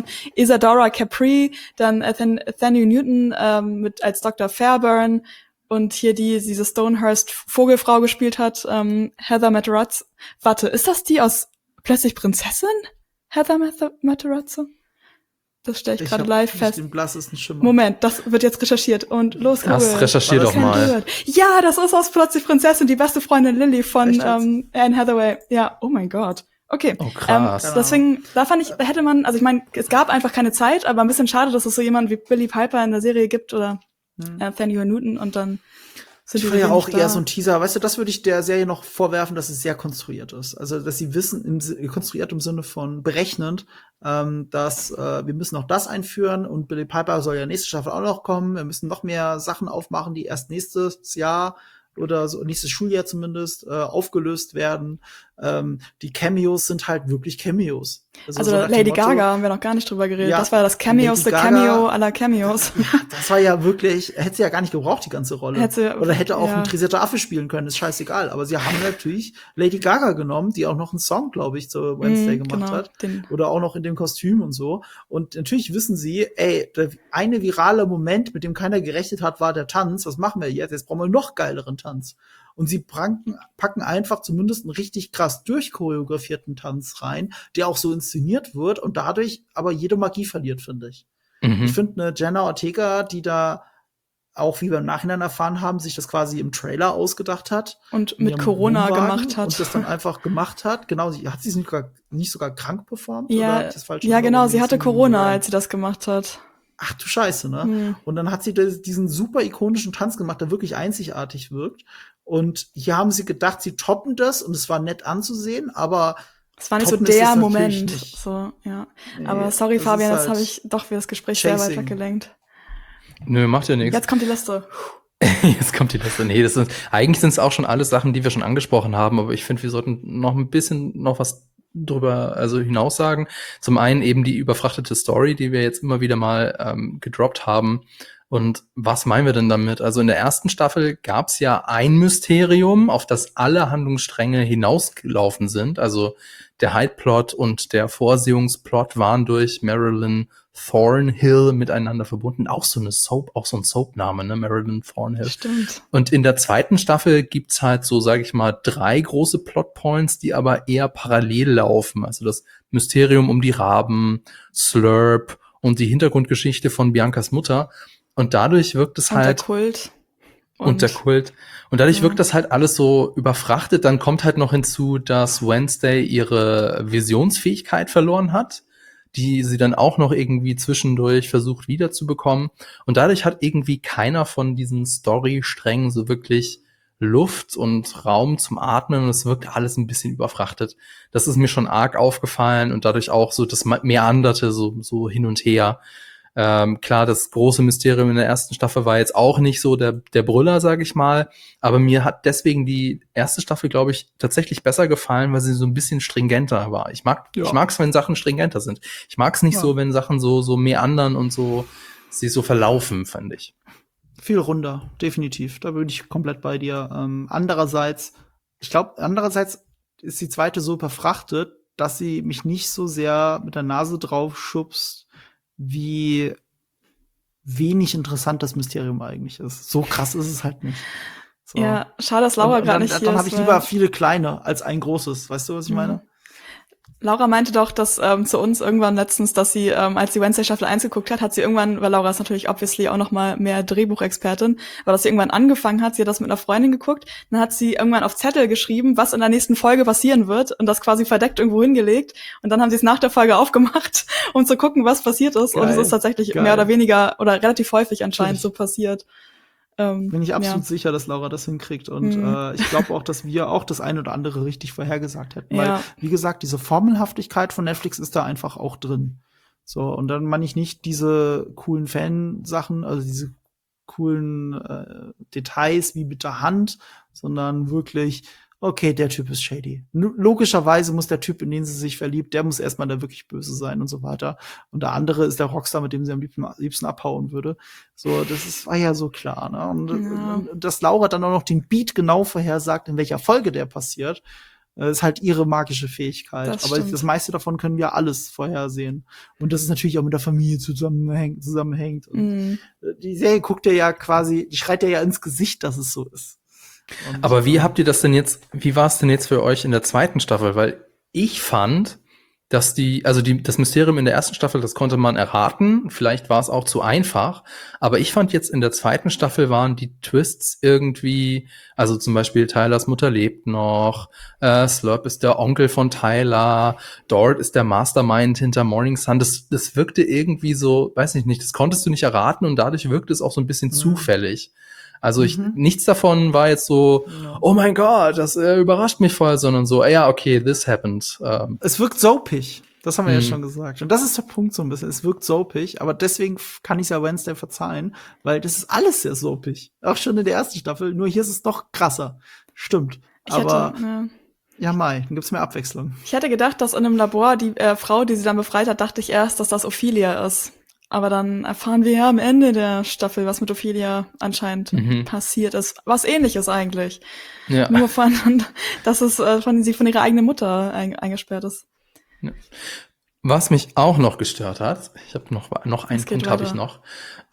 Isadora Capri, dann Nathaniel Newton als Dr. Fairburn und hier diese Stonehurst Vogelfrau gespielt hat, Heather Matarazzo. Warte, ist das die aus Plötzlich Prinzessin? Heather Matarazzo? Das stelle ich gerade live fest. Den blassesten Schimmer. Moment, das wird jetzt recherchiert. Und los, das recherchier doch mal. Ja, das ist aus Plötzlich Prinzessin, die beste Freundin Lily von Anne Hathaway. Ja, oh mein Gott. Okay. Oh, krass. Deswegen, da hätte man, also ich meine, es gab einfach keine Zeit, aber ein bisschen schade, dass es so jemanden wie Billie Piper in der Serie gibt oder Nathaniel Newton und dann ich war ja auch eher so ein Teaser. Weißt du, das würde ich der Serie noch vorwerfen, dass es sehr konstruiert ist. Also, dass sie wissen, konstruiert im Sinne von berechnend, dass wir müssen noch das einführen und Billie Piper soll ja nächste Staffel auch noch kommen. Wir müssen noch mehr Sachen aufmachen, die erst nächstes Jahr oder so nächstes Schuljahr zumindest aufgelöst werden. Die Cameos sind halt wirklich Cameos. Also so Lady Gaga haben wir noch gar nicht drüber geredet. Ja, das war das Cameo aller Cameos. Ja, das war ja wirklich, hätte sie ja gar nicht gebraucht, die ganze Rolle. Oder hätte auch ein trisierter Affe spielen können, ist scheißegal. Aber sie haben natürlich Lady Gaga genommen, die auch noch einen Song, glaube ich, zu Wednesday gemacht hat. Oder auch noch in dem Kostüm und so. Und natürlich wissen sie, der eine virale Moment, mit dem keiner gerechnet hat, war der Tanz. Was machen wir jetzt? Jetzt brauchen wir noch geileren Tanz. Und sie packen einfach zumindest einen richtig krass durchchoreografierten Tanz rein, der auch so inszeniert wird und dadurch aber jede Magie verliert, finde ich. Ich finde eine Jenna Ortega, die da auch, wie wir im Nachhinein erfahren haben, sich das quasi im Trailer ausgedacht hat. Und mit Corona gemacht hat. Und das dann einfach gemacht hat. Genau, hat sie es nicht sogar krank performt? Ja, ja genau, sie hatte Corona, als sie das gemacht hat. Ach du Scheiße, ne? Und dann hat sie diesen super ikonischen Tanz gemacht, der wirklich einzigartig wirkt. Und hier haben sie gedacht, sie toppen das und es war nett anzusehen, aber es war nicht so der Moment. So, ja. Nee, aber sorry, Fabian, jetzt habe ich doch für das Gespräch sehr weit weggelenkt. Nö, macht ja nichts. Jetzt kommt die Liste. Nee, eigentlich sind es auch schon alles Sachen, die wir schon angesprochen haben, aber ich finde, wir sollten noch ein bisschen noch was drüber hinaus sagen. Zum einen eben die überfrachtete Story, die wir jetzt immer wieder mal gedroppt haben. Und was meinen wir denn damit? Also in der ersten Staffel gab es ja ein Mysterium, auf das alle Handlungsstränge hinausgelaufen sind. Also der Hyde-Plot und der Vorsehungsplot waren durch Marilyn Thornhill miteinander verbunden. Auch so ein Soap-Name, ne? Marilyn Thornhill. Stimmt. Und in der zweiten Staffel gibt's halt so, sage ich mal, 3 große Plotpoints, die aber eher parallel laufen. Also das Mysterium um die Raben, Slurp und die Hintergrundgeschichte von Biancas Mutter. Und dadurch wirkt es halt. Der Kult. Und der Kult. Und dadurch wirkt das halt alles so überfrachtet. Dann kommt halt noch hinzu, dass Wednesday ihre Visionsfähigkeit verloren hat. die sie dann auch noch irgendwie zwischendurch versucht wiederzubekommen. Und dadurch hat irgendwie keiner von diesen Storysträngen so wirklich Luft und Raum zum Atmen, und es wirkt alles ein bisschen überfrachtet. Das ist mir schon arg aufgefallen, und dadurch auch so das Meanderte so hin und her. Klar, das große Mysterium in der ersten Staffel war jetzt auch nicht so der Brüller, sag ich mal, aber mir hat deswegen die erste Staffel, glaube ich, tatsächlich besser gefallen, weil sie so ein bisschen stringenter war. Ich mag's, wenn Sachen stringenter sind. Ich mag's nicht so, wenn Sachen so meandern und so sich so verlaufen, fand ich. Viel runder, definitiv. Da bin ich komplett bei dir. Andererseits ist die zweite so überfrachtet, dass sie mich nicht so sehr mit der Nase drauf schubst, wie wenig interessant das Mysterium eigentlich ist. So krass ist es halt nicht. So. Ja, schade, dass Laura gar nicht hier ist. Dann habe ich lieber viele kleine als ein großes. Weißt du, was ich meine? Laura meinte doch, dass zu uns irgendwann letztens, dass sie, als sie Wednesday Staffel 1 geguckt hat sie irgendwann, weil Laura ist natürlich obviously auch noch mal mehr Drehbuchexpertin, aber dass sie irgendwann angefangen hat, sie hat das mit einer Freundin geguckt, dann hat sie irgendwann auf Zettel geschrieben, was in der nächsten Folge passieren wird, und das quasi verdeckt irgendwo hingelegt, und dann haben sie es nach der Folge aufgemacht, um zu gucken, was passiert ist. Geil. Und es ist tatsächlich mehr oder weniger oder relativ häufig anscheinend so passiert. Bin ich absolut sicher, dass Laura das hinkriegt. Und ich glaube auch, dass wir auch das ein oder andere richtig vorhergesagt hätten. Weil, wie gesagt, diese Formelhaftigkeit von Netflix ist da einfach auch drin. So, und dann meine ich nicht diese coolen Fansachen, also diese coolen Details wie mit der Hand, sondern wirklich, okay, der Typ ist shady. Logischerweise muss der Typ, in den sie sich verliebt, der muss erstmal da wirklich böse sein und so weiter. Und der andere ist der Rockstar, mit dem sie am liebsten abhauen würde. So, war ja so klar, ne? Und dass Laura dann auch noch den Beat genau vorhersagt, in welcher Folge der passiert, ist halt ihre magische Fähigkeit. Aber das meiste davon können wir alles vorhersehen. Und das ist natürlich auch mit der Familie zusammenhängt. Und die Serie guckt ja quasi, die schreit ja ins Gesicht, dass es so ist. Aber wie war es denn jetzt für euch in der zweiten Staffel? Weil ich fand, dass das Mysterium in der ersten Staffel, das konnte man erraten. Vielleicht war es auch zu einfach. Aber ich fand jetzt in der zweiten Staffel waren die Twists irgendwie, also zum Beispiel Tylers Mutter lebt noch, Slurp ist der Onkel von Tyler, Dort ist der Mastermind hinter Morning Sun. Das wirkte irgendwie so, weiß ich nicht, das konntest du nicht erraten, und dadurch wirkte es auch so ein bisschen zufällig. Also nichts davon war jetzt so, oh mein Gott, das überrascht mich voll, sondern so, ja, okay, this happened. Es wirkt soapig, das haben wir ja schon gesagt. Und das ist der Punkt so ein bisschen, es wirkt soapig, aber deswegen kann ich es ja Wednesday verzeihen, weil das ist alles sehr soapig. Auch schon in der ersten Staffel, nur hier ist es noch krasser. Stimmt. Ja, dann gibt's mehr Abwechslung. Ich hätte gedacht, dass in einem Labor die Frau, die sie dann befreit hat, dachte ich erst, dass das Ophelia ist. Aber dann erfahren wir ja am Ende der Staffel, was mit Ophelia anscheinend passiert ist. Was Ähnliches eigentlich. Ja. Nur dass es sie von ihrer eigenen Mutter eingesperrt ist. Ja. Was mich auch noch gestört hat, ich habe noch einen Punkt habe ich noch.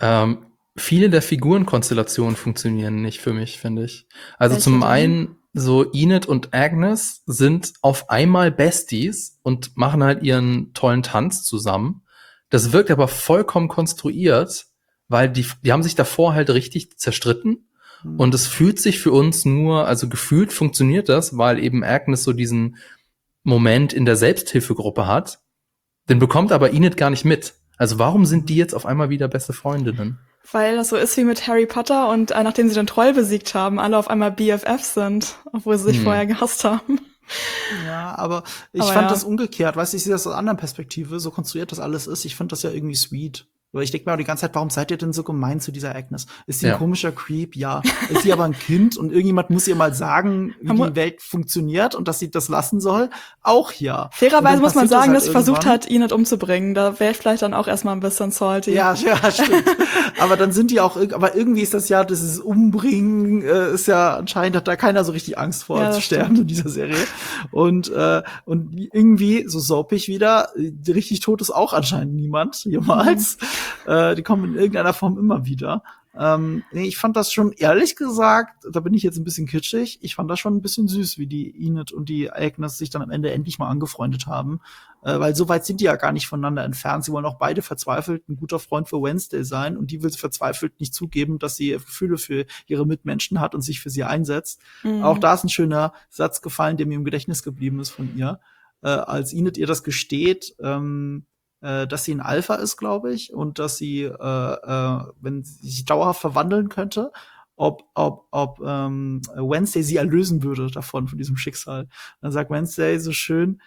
Viele der Figurenkonstellationen funktionieren nicht für mich, finde ich. Also zum einen so Enid und Agnes sind auf einmal Besties und machen halt ihren tollen Tanz zusammen. Das wirkt aber vollkommen konstruiert, weil die haben sich davor halt richtig zerstritten. Und es fühlt sich für uns also gefühlt funktioniert das, weil eben Agnes so diesen Moment in der Selbsthilfegruppe hat. Den bekommt aber Enid gar nicht mit. Also warum sind die jetzt auf einmal wieder beste Freundinnen? Weil das so ist wie mit Harry Potter und nachdem sie den Troll besiegt haben, alle auf einmal BFFs sind, obwohl sie sich vorher gehasst haben. Ja, aber ich fand das umgekehrt. Weißt du, ich sehe das aus einer anderen Perspektive, so konstruiert das alles ist. Ich fand das ja irgendwie sweet. Weil ich denke mir auch die ganze Zeit, warum seid ihr denn so gemein zu dieser Agnes? Ist sie ein komischer Creep? Ja. Ist sie aber ein Kind und irgendjemand muss ihr mal sagen, wie die Welt funktioniert und dass sie das lassen soll? Auch ja. Fairerweise muss man sagen, dass sie versucht hat, Enid umzubringen. Da wäre ich vielleicht dann auch erstmal ein bisschen salty. Ja, stimmt. Aber dann sind die auch, aber irgendwie ist das Umbringen, ist ja anscheinend, hat da keiner so richtig Angst vor zu sterben in dieser Serie. Und irgendwie, so soapig wieder, richtig tot ist auch anscheinend niemand, jemals. Die kommen in irgendeiner Form immer wieder. Ich fand das schon, ehrlich gesagt, da bin ich jetzt ein bisschen kitschig, ich fand das schon ein bisschen süß, wie die Enid und die Agnes sich dann am Ende endlich mal angefreundet haben. Weil so weit sind die ja gar nicht voneinander entfernt. Sie wollen auch beide verzweifelt ein guter Freund für Wednesday sein und die will verzweifelt nicht zugeben, dass sie Gefühle für ihre Mitmenschen hat und sich für sie einsetzt. Auch da ist ein schöner Satz gefallen, der mir im Gedächtnis geblieben ist von ihr. Als Enid ihr das gesteht, dass sie ein Alpha ist, glaube ich, und dass sie, wenn sie sich dauerhaft verwandeln könnte, ob Wednesday sie erlösen würde davon, von diesem Schicksal. Dann sagt Wednesday so schön,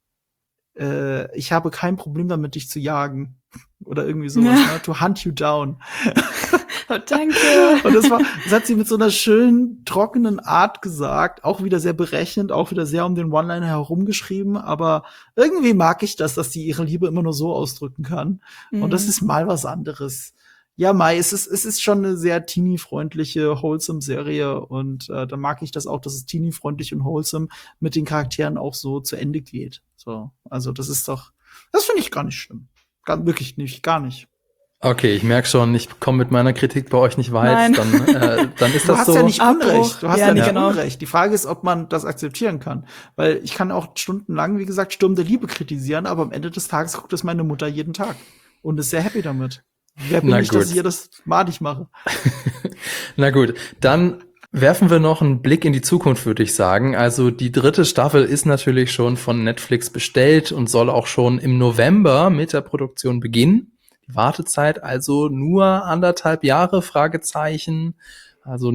ich habe kein Problem damit, dich zu jagen. Oder irgendwie sowas, ne? To hunt you down. Oh, danke. Und das hat sie mit so einer schönen, trockenen Art gesagt. Auch wieder sehr berechnend, auch wieder sehr um den One-Liner herumgeschrieben. Aber irgendwie mag ich das, dass sie ihre Liebe immer nur so ausdrücken kann. Und das ist mal was anderes. Ja, Mai, es ist schon eine sehr teenie-freundliche, wholesome Serie. Und da mag ich das auch, dass es teenie-freundlich und wholesome mit den Charakteren auch so zu Ende geht. So, also das finde ich gar nicht schlimm. Wirklich nicht, gar nicht. Okay, ich merke schon, ich komme mit meiner Kritik bei euch nicht weit. Dann ist das so. Du hast ja nicht Unrecht. Du hast ja nicht genau. Unrecht. Die Frage ist, ob man das akzeptieren kann. Weil ich kann auch stundenlang, wie gesagt, Sturm der Liebe kritisieren, aber am Ende des Tages guckt das meine Mutter jeden Tag. Und ist sehr happy damit. Wer bin ich, dass ich ihr das madig mache? Na gut, dann werfen wir noch einen Blick in die Zukunft, würde ich sagen. Also die 3. Staffel ist natürlich schon von Netflix bestellt und soll auch schon im November mit der Produktion beginnen. Die Wartezeit also nur 1,5 Jahre, Fragezeichen. Also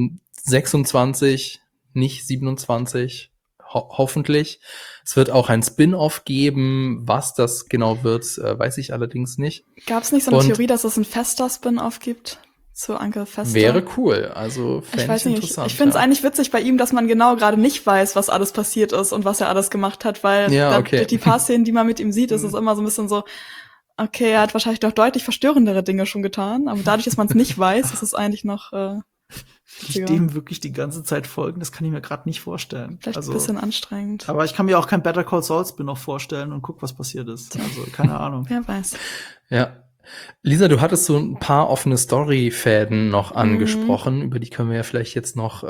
26, nicht 27, hoffentlich. Es wird auch ein Spin-off geben. Was das genau wird, weiß ich allerdings nicht. Gab es nicht so eine Theorie, dass es ein fester Spin-off gibt? Zu Uncle Fester. Wäre cool, also fände ich interessant. Ich finde es eigentlich witzig bei ihm, dass man genau gerade nicht weiß, was alles passiert ist und was er alles gemacht hat, weil durch die paar Szenen, die man mit ihm sieht, ist es immer so ein bisschen so, okay, er hat wahrscheinlich noch deutlich verstörendere Dinge schon getan, aber dadurch, dass man es nicht weiß, ist es eigentlich noch ich dem wirklich die ganze Zeit folgen, das kann ich mir gerade nicht vorstellen. Vielleicht ein bisschen anstrengend. Aber ich kann mir auch kein Better Call Saul Spin-off vorstellen und guck, was passiert ist. Also, keine Ahnung. Wer weiß. Ja. Lisa, du hattest so ein paar offene Storyfäden noch angesprochen, über die können wir ja vielleicht jetzt noch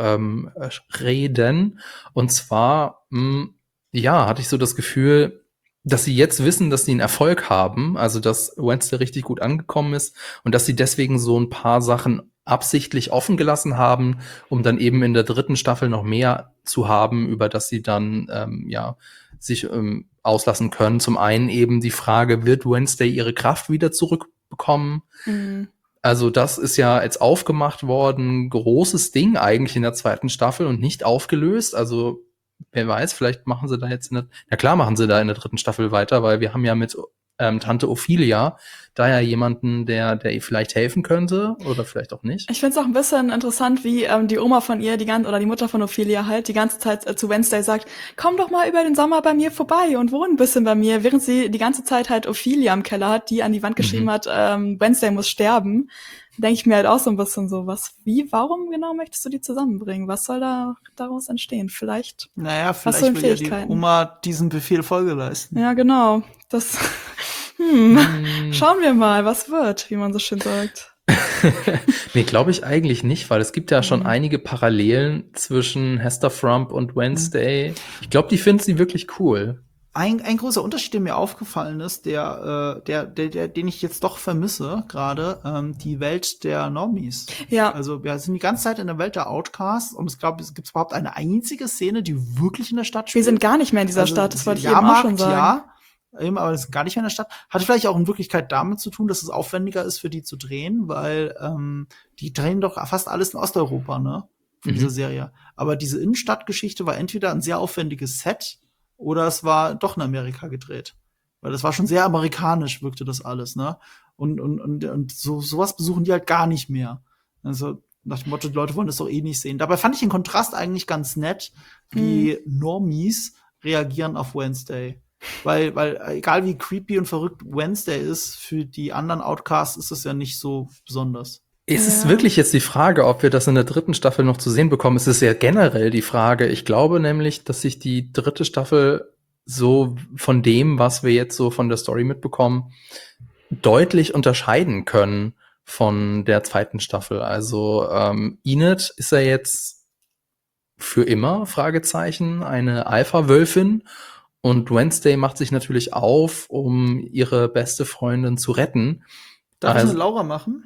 reden. Und zwar, hatte ich so das Gefühl, dass sie jetzt wissen, dass sie einen Erfolg haben, also dass Wednesday richtig gut angekommen ist und dass sie deswegen so ein paar Sachen absichtlich offen gelassen haben, um dann eben in der 3. Staffel noch mehr zu haben, über das sie dann sich auslassen können. Zum einen eben die Frage, wird Wednesday ihre Kraft wieder zurückbekommen? Also das ist ja jetzt aufgemacht worden, großes Ding eigentlich in der 2. Staffel und nicht aufgelöst. Also wer weiß, vielleicht machen sie da jetzt machen sie da in der 3. Staffel weiter, weil wir haben ja mit Tante Ophelia da ja jemanden, der ihr vielleicht helfen könnte oder vielleicht auch nicht. Ich finde es auch ein bisschen interessant, wie die Oma von ihr, die Mutter von Ophelia halt, die ganze Zeit zu Wednesday sagt, komm doch mal über den Sommer bei mir vorbei und wohn ein bisschen bei mir, während sie die ganze Zeit halt Ophelia im Keller hat, die an die Wand geschrieben hat, Wednesday muss sterben. Denke ich mir halt auch so ein bisschen so, warum genau möchtest du die zusammenbringen? Was soll da daraus entstehen? Vielleicht will ja die Oma diesen Befehl Folge leisten. Ja, genau. Das schauen wir mal, was wird, wie man so schön sagt. Nee, glaube ich eigentlich nicht, weil es gibt ja schon einige Parallelen zwischen Hester Frump und Wednesday. Ich glaube, die finden sie wirklich cool. Ein großer Unterschied, der mir aufgefallen ist, den ich jetzt doch vermisse gerade, die Welt der Normies. Ja. Also wir sind die ganze Zeit in der Welt der Outcasts und es gibt überhaupt eine einzige Szene, die wirklich in der Stadt spielt. Wir sind gar nicht mehr in dieser Stadt, das wollte ich eben auch schon sagen. Ja, aber das ist gar nicht mehr in der Stadt. Hat vielleicht auch in Wirklichkeit damit zu tun, dass es aufwendiger ist, für die zu drehen, weil die drehen doch fast alles in Osteuropa, ne? Für diese Serie. Aber diese Innenstadtgeschichte war entweder ein sehr aufwendiges Set oder es war doch in Amerika gedreht. Weil das war schon sehr amerikanisch, wirkte das alles, ne? Und sowas besuchen die halt gar nicht mehr. Also nach dem Motto, die Leute wollen das doch eh nicht sehen. Dabei fand ich den Kontrast eigentlich ganz nett, wie Normies reagieren auf Wednesday. Weil egal wie creepy und verrückt Wednesday ist, für die anderen Outcasts ist es ja nicht so besonders. Es ist wirklich jetzt die Frage, ob wir das in der 3. Staffel noch zu sehen bekommen. Es ist ja generell die Frage. Ich glaube nämlich, dass sich die 3. Staffel so von dem, was wir jetzt so von der Story mitbekommen, deutlich unterscheiden können von der 2. Staffel. Also Enid ist ja jetzt für immer, Fragezeichen, eine Alpha-Wölfin. Und Wednesday macht sich natürlich auf, um ihre beste Freundin zu retten. Darf ich eine Laura machen?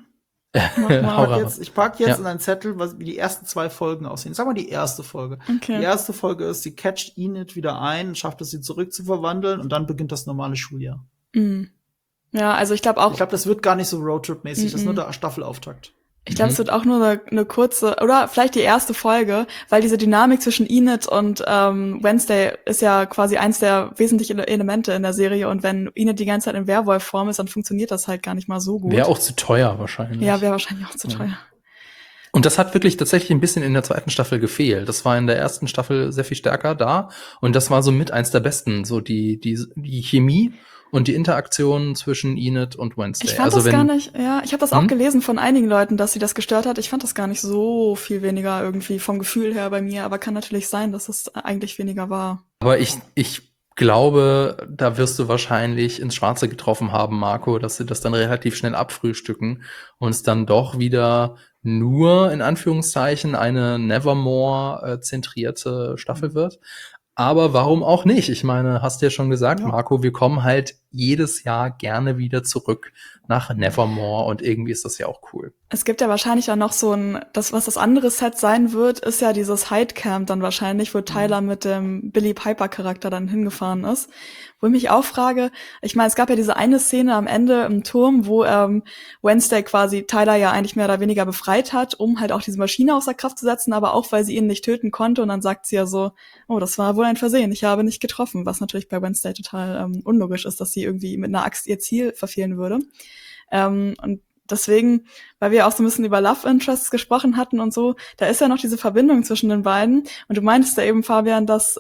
Ich pack jetzt in einen Zettel, wie die ersten 2 Folgen aussehen. Sag mal die erste Folge. Okay. Die erste Folge ist, sie catcht Enid wieder ein, schafft es, sie zurück zu verwandeln und dann beginnt das normale Schuljahr. Ja, also ich glaube auch. Ich glaube, das wird gar nicht so Roadtrip-mäßig. Das ist nur der Staffelauftakt. Ich glaube, es wird auch nur eine kurze, oder vielleicht die erste Folge, weil diese Dynamik zwischen Enid und Wednesday ist ja quasi eins der wesentlichen Elemente in der Serie. Und wenn Enid die ganze Zeit in Werwolf-Form ist, dann funktioniert das halt gar nicht mal so gut. Wäre auch zu teuer wahrscheinlich. Ja, wäre wahrscheinlich auch zu teuer. Und das hat wirklich tatsächlich ein bisschen in der zweiten Staffel gefehlt. Das war in der ersten Staffel sehr viel stärker da. Und das war so mit eins der besten. So die Chemie und die Interaktion zwischen Enid und Wednesday. Ich fand das gar nicht, ja, ich habe das auch gelesen von einigen Leuten, dass sie das gestört hat. Ich fand das gar nicht so viel weniger irgendwie vom Gefühl her bei mir, aber kann natürlich sein, dass es eigentlich weniger war. Aber ich glaube, da wirst du wahrscheinlich ins Schwarze getroffen haben, Marco, dass sie das dann relativ schnell abfrühstücken und es dann doch wieder nur in Anführungszeichen eine Nevermore zentrierte Staffel wird. Aber warum auch nicht? Ich meine, hast du ja schon gesagt, Marco, wir kommen halt jedes Jahr gerne wieder zurück nach Nevermore und irgendwie ist das ja auch cool. Es gibt ja wahrscheinlich auch noch so was das andere Set sein wird, ist ja dieses Hyde Camp dann wahrscheinlich, wo Tyler mit dem Billy Piper Charakter dann hingefahren ist. Wo ich mich auch frage, ich meine, es gab ja diese eine Szene am Ende im Turm, wo Wednesday quasi Tyler ja eigentlich mehr oder weniger befreit hat, um halt auch diese Maschine außer Kraft zu setzen, aber auch, weil sie ihn nicht töten konnte. Und dann sagt sie ja so, oh, das war wohl ein Versehen, ich habe nicht getroffen, was natürlich bei Wednesday total unlogisch ist, dass sie irgendwie mit einer Axt ihr Ziel verfehlen würde. Und deswegen, weil wir auch so ein bisschen über Love Interests gesprochen hatten und so, da ist ja noch diese Verbindung zwischen den beiden. Und du meintest ja eben, Fabian, dass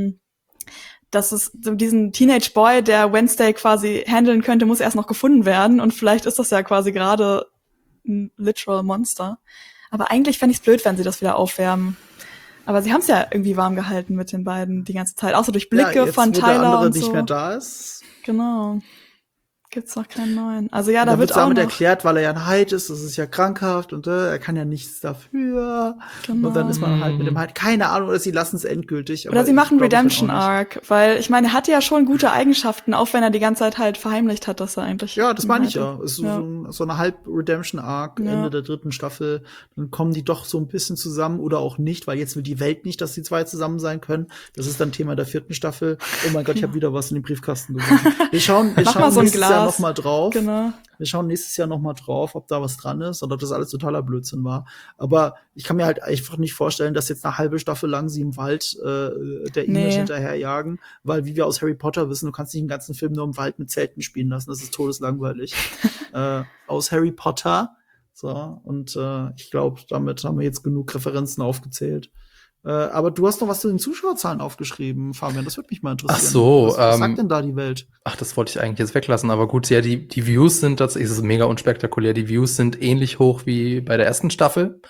es diesen Teenage Boy, der Wednesday quasi handeln könnte, muss erst noch gefunden werden. Und vielleicht ist das ja quasi gerade ein literal Monster. Aber eigentlich fände ich es blöd, wenn sie das wieder aufwärmen. Aber sie haben es ja irgendwie warm gehalten mit den beiden die ganze Zeit. Auch so durch Blicke jetzt, von wo Tyler der andere und so. nicht mehr da ist. Genau. Gibt's noch keinen neuen. Also ja, da wird wird auch damit noch erklärt, weil er ja ein Hyde ist, das ist ja krankhaft und er kann ja nichts dafür. Genau. Und dann ist man halt mit dem Hyde, keine Ahnung, oder sie lassen es endgültig. Oder sie machen Redemption Arc, weil ich meine, er hatte ja schon gute Eigenschaften, auch wenn er die ganze Zeit halt verheimlicht hat, dass er eigentlich. Ja, das meine ich ja. Es ist so eine Halb-Redemption Arc, Ende der dritten Staffel. Dann kommen die doch so ein bisschen zusammen oder auch nicht, weil jetzt will die Welt nicht, dass die zwei zusammen sein können. Das ist dann Thema der vierten Staffel. Oh mein Gott, ich habe wieder was in den Briefkasten geworfen. Wir schauen so nächstes Jahr noch mal drauf. Genau. Wir schauen nächstes Jahr noch mal drauf, ob da was dran ist oder ob das alles totaler Blödsinn war. Aber ich kann mir halt einfach nicht vorstellen, dass jetzt eine halbe Staffel lang sie im Wald der Enid hinterherjagen, weil wie wir aus Harry Potter wissen, du kannst nicht den ganzen Film nur im Wald mit Zelten spielen lassen. Das ist todeslangweilig. Aus Harry Potter. So, und ich glaube, damit haben wir jetzt genug Referenzen aufgezählt. Aber du hast noch was zu den Zuschauerzahlen aufgeschrieben, Fabian. Das würde mich mal interessieren. Ach so. Was sagt denn da die Welt? Ach, das wollte ich eigentlich jetzt weglassen. Aber gut, ja, die Views sind, das ist mega unspektakulär. Die Views sind ähnlich hoch wie bei der ersten Staffel.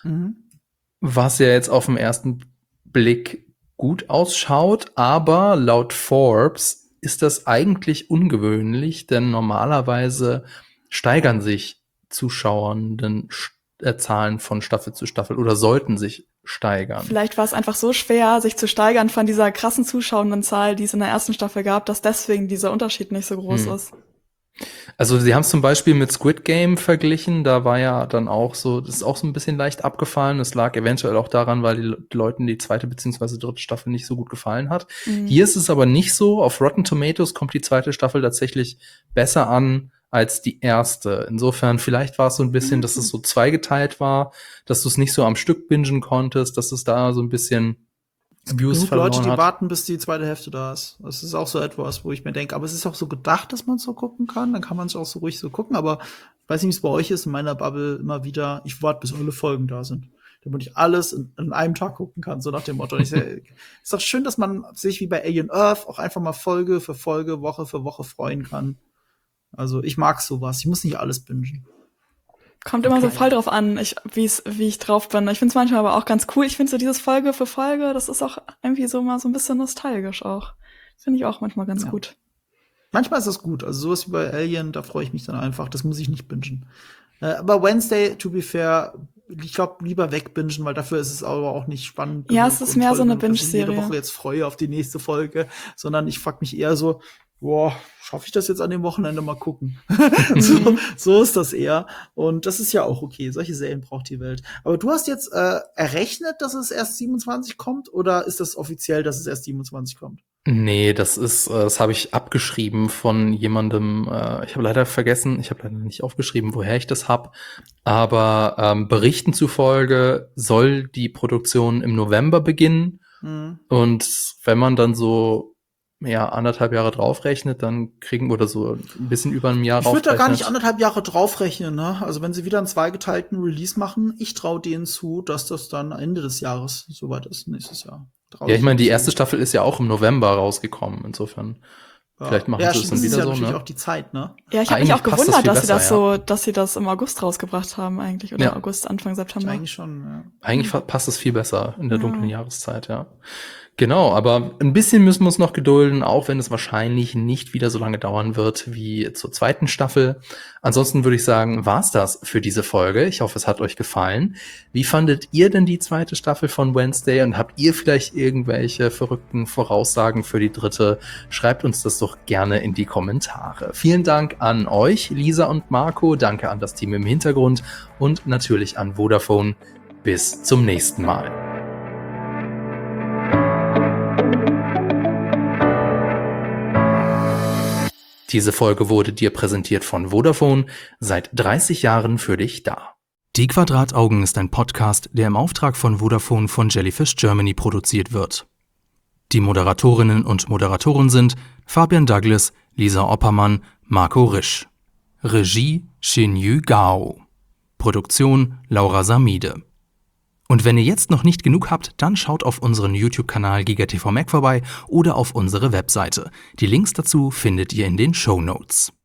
Was ja jetzt auf den ersten Blick gut ausschaut. Aber laut Forbes ist das eigentlich ungewöhnlich, denn normalerweise steigern sich Zuschauenden Zahlen von Staffel zu Staffel oder sollten sich steigern. Vielleicht war es einfach so schwer, sich zu steigern von dieser krassen Zuschauendenzahl, die es in der ersten Staffel gab, dass deswegen dieser Unterschied nicht so groß ist. Also sie haben es zum Beispiel mit Squid Game verglichen, da war ja dann auch so, das ist auch so ein bisschen leicht abgefallen. Das lag eventuell auch daran, weil die Leuten die zweite bzw. dritte Staffel nicht so gut gefallen hat. Hier ist es aber nicht so. Auf Rotten Tomatoes kommt die zweite Staffel tatsächlich besser an als die erste. Insofern, vielleicht war es so ein bisschen, dass es so zweigeteilt war, dass du es nicht so am Stück bingen konntest, dass es da so ein bisschen Views verloren Leute, die hat. warten, bis die zweite Hälfte da ist. Das ist auch so etwas, wo ich mir denke, aber es ist auch so gedacht, dass man so gucken kann. Dann kann man es auch so ruhig so gucken. Aber ich weiß nicht, wie es bei euch ist. In meiner Bubble immer wieder, ich warte, bis alle Folgen da sind. Damit ich alles in einem Tag gucken kann, so nach dem Motto. Ist doch schön, dass man sich wie bei Alien Earth auch einfach mal Folge für Folge, Woche für Woche freuen kann. Also ich mag sowas. Ich muss nicht alles bingen. Kommt immer so voll drauf an, wie ich drauf bin. Ich finde es manchmal aber auch ganz cool. Ich finde so dieses Folge für Folge, das ist auch irgendwie so mal so ein bisschen nostalgisch auch. Finde ich auch manchmal ganz gut. Manchmal ist das gut. Also sowas wie bei Alien, da freue ich mich dann einfach. Das muss ich nicht bingen. Aber Wednesday, to be fair, ich glaube, lieber wegbingen, weil dafür ist es aber auch nicht spannend. Ja, es ist mehr so eine Binge-Serie. Ich Binge-Serie. jede Woche jetzt freue auf die nächste Folge, sondern ich frage mich eher so, boah, schaffe ich das jetzt an dem Wochenende, mal gucken. so ist das eher. Und das ist ja auch okay. Solche Serien braucht die Welt. Aber du hast jetzt errechnet, dass es erst 27 kommt? Oder ist das offiziell, dass es erst 27 kommt? Nee, das habe ich abgeschrieben von jemandem, ich habe leider nicht aufgeschrieben, woher ich das hab, aber Berichten zufolge soll die Produktion im November beginnen. Und wenn man dann so 1,5 Jahre draufrechnet, dann kriegen wir so ein bisschen über ein Jahr draufrechnet. Ich würde da gar nicht 1,5 Jahre draufrechnen, ne? Also wenn sie wieder einen zweigeteilten Release machen, ich traue denen zu, dass das dann Ende des Jahres soweit ist, nächstes Jahr. Ja, ich meine, die erste Staffel ist ja auch im November rausgekommen, insofern. Ja. Vielleicht machen sie es dann wieder so, natürlich ne? auch die Zeit, ne? Ja, ich habe mich auch gewundert, dass sie das im August rausgebracht haben eigentlich, oder August, Anfang September. Eigentlich schon, ja. Eigentlich passt es viel besser in der dunklen Jahreszeit, ja. Genau, aber ein bisschen müssen wir uns noch gedulden, auch wenn es wahrscheinlich nicht wieder so lange dauern wird wie zur zweiten Staffel. Ansonsten würde ich sagen, war's das für diese Folge. Ich hoffe, es hat euch gefallen. Wie fandet ihr denn die zweite Staffel von Wednesday und habt ihr vielleicht irgendwelche verrückten Voraussagen für die dritte? Schreibt uns das doch gerne in die Kommentare. Vielen Dank an euch, Lisa und Marco. Danke an das Team im Hintergrund und natürlich an Vodafone. Bis zum nächsten Mal. Diese Folge wurde dir präsentiert von Vodafone, seit 30 Jahren für dich da. Die Quadrataugen ist ein Podcast, der im Auftrag von Vodafone von Jellyfish Germany produziert wird. Die Moderatorinnen und Moderatoren sind Fabian Douglas, Lisa Oppermann, Marco Risch. Regie Xinyu Gao. Produktion Laura Samide. Und wenn ihr jetzt noch nicht genug habt, dann schaut auf unseren YouTube-Kanal GigaTV Mac vorbei oder auf unsere Webseite. Die Links dazu findet ihr in den Shownotes.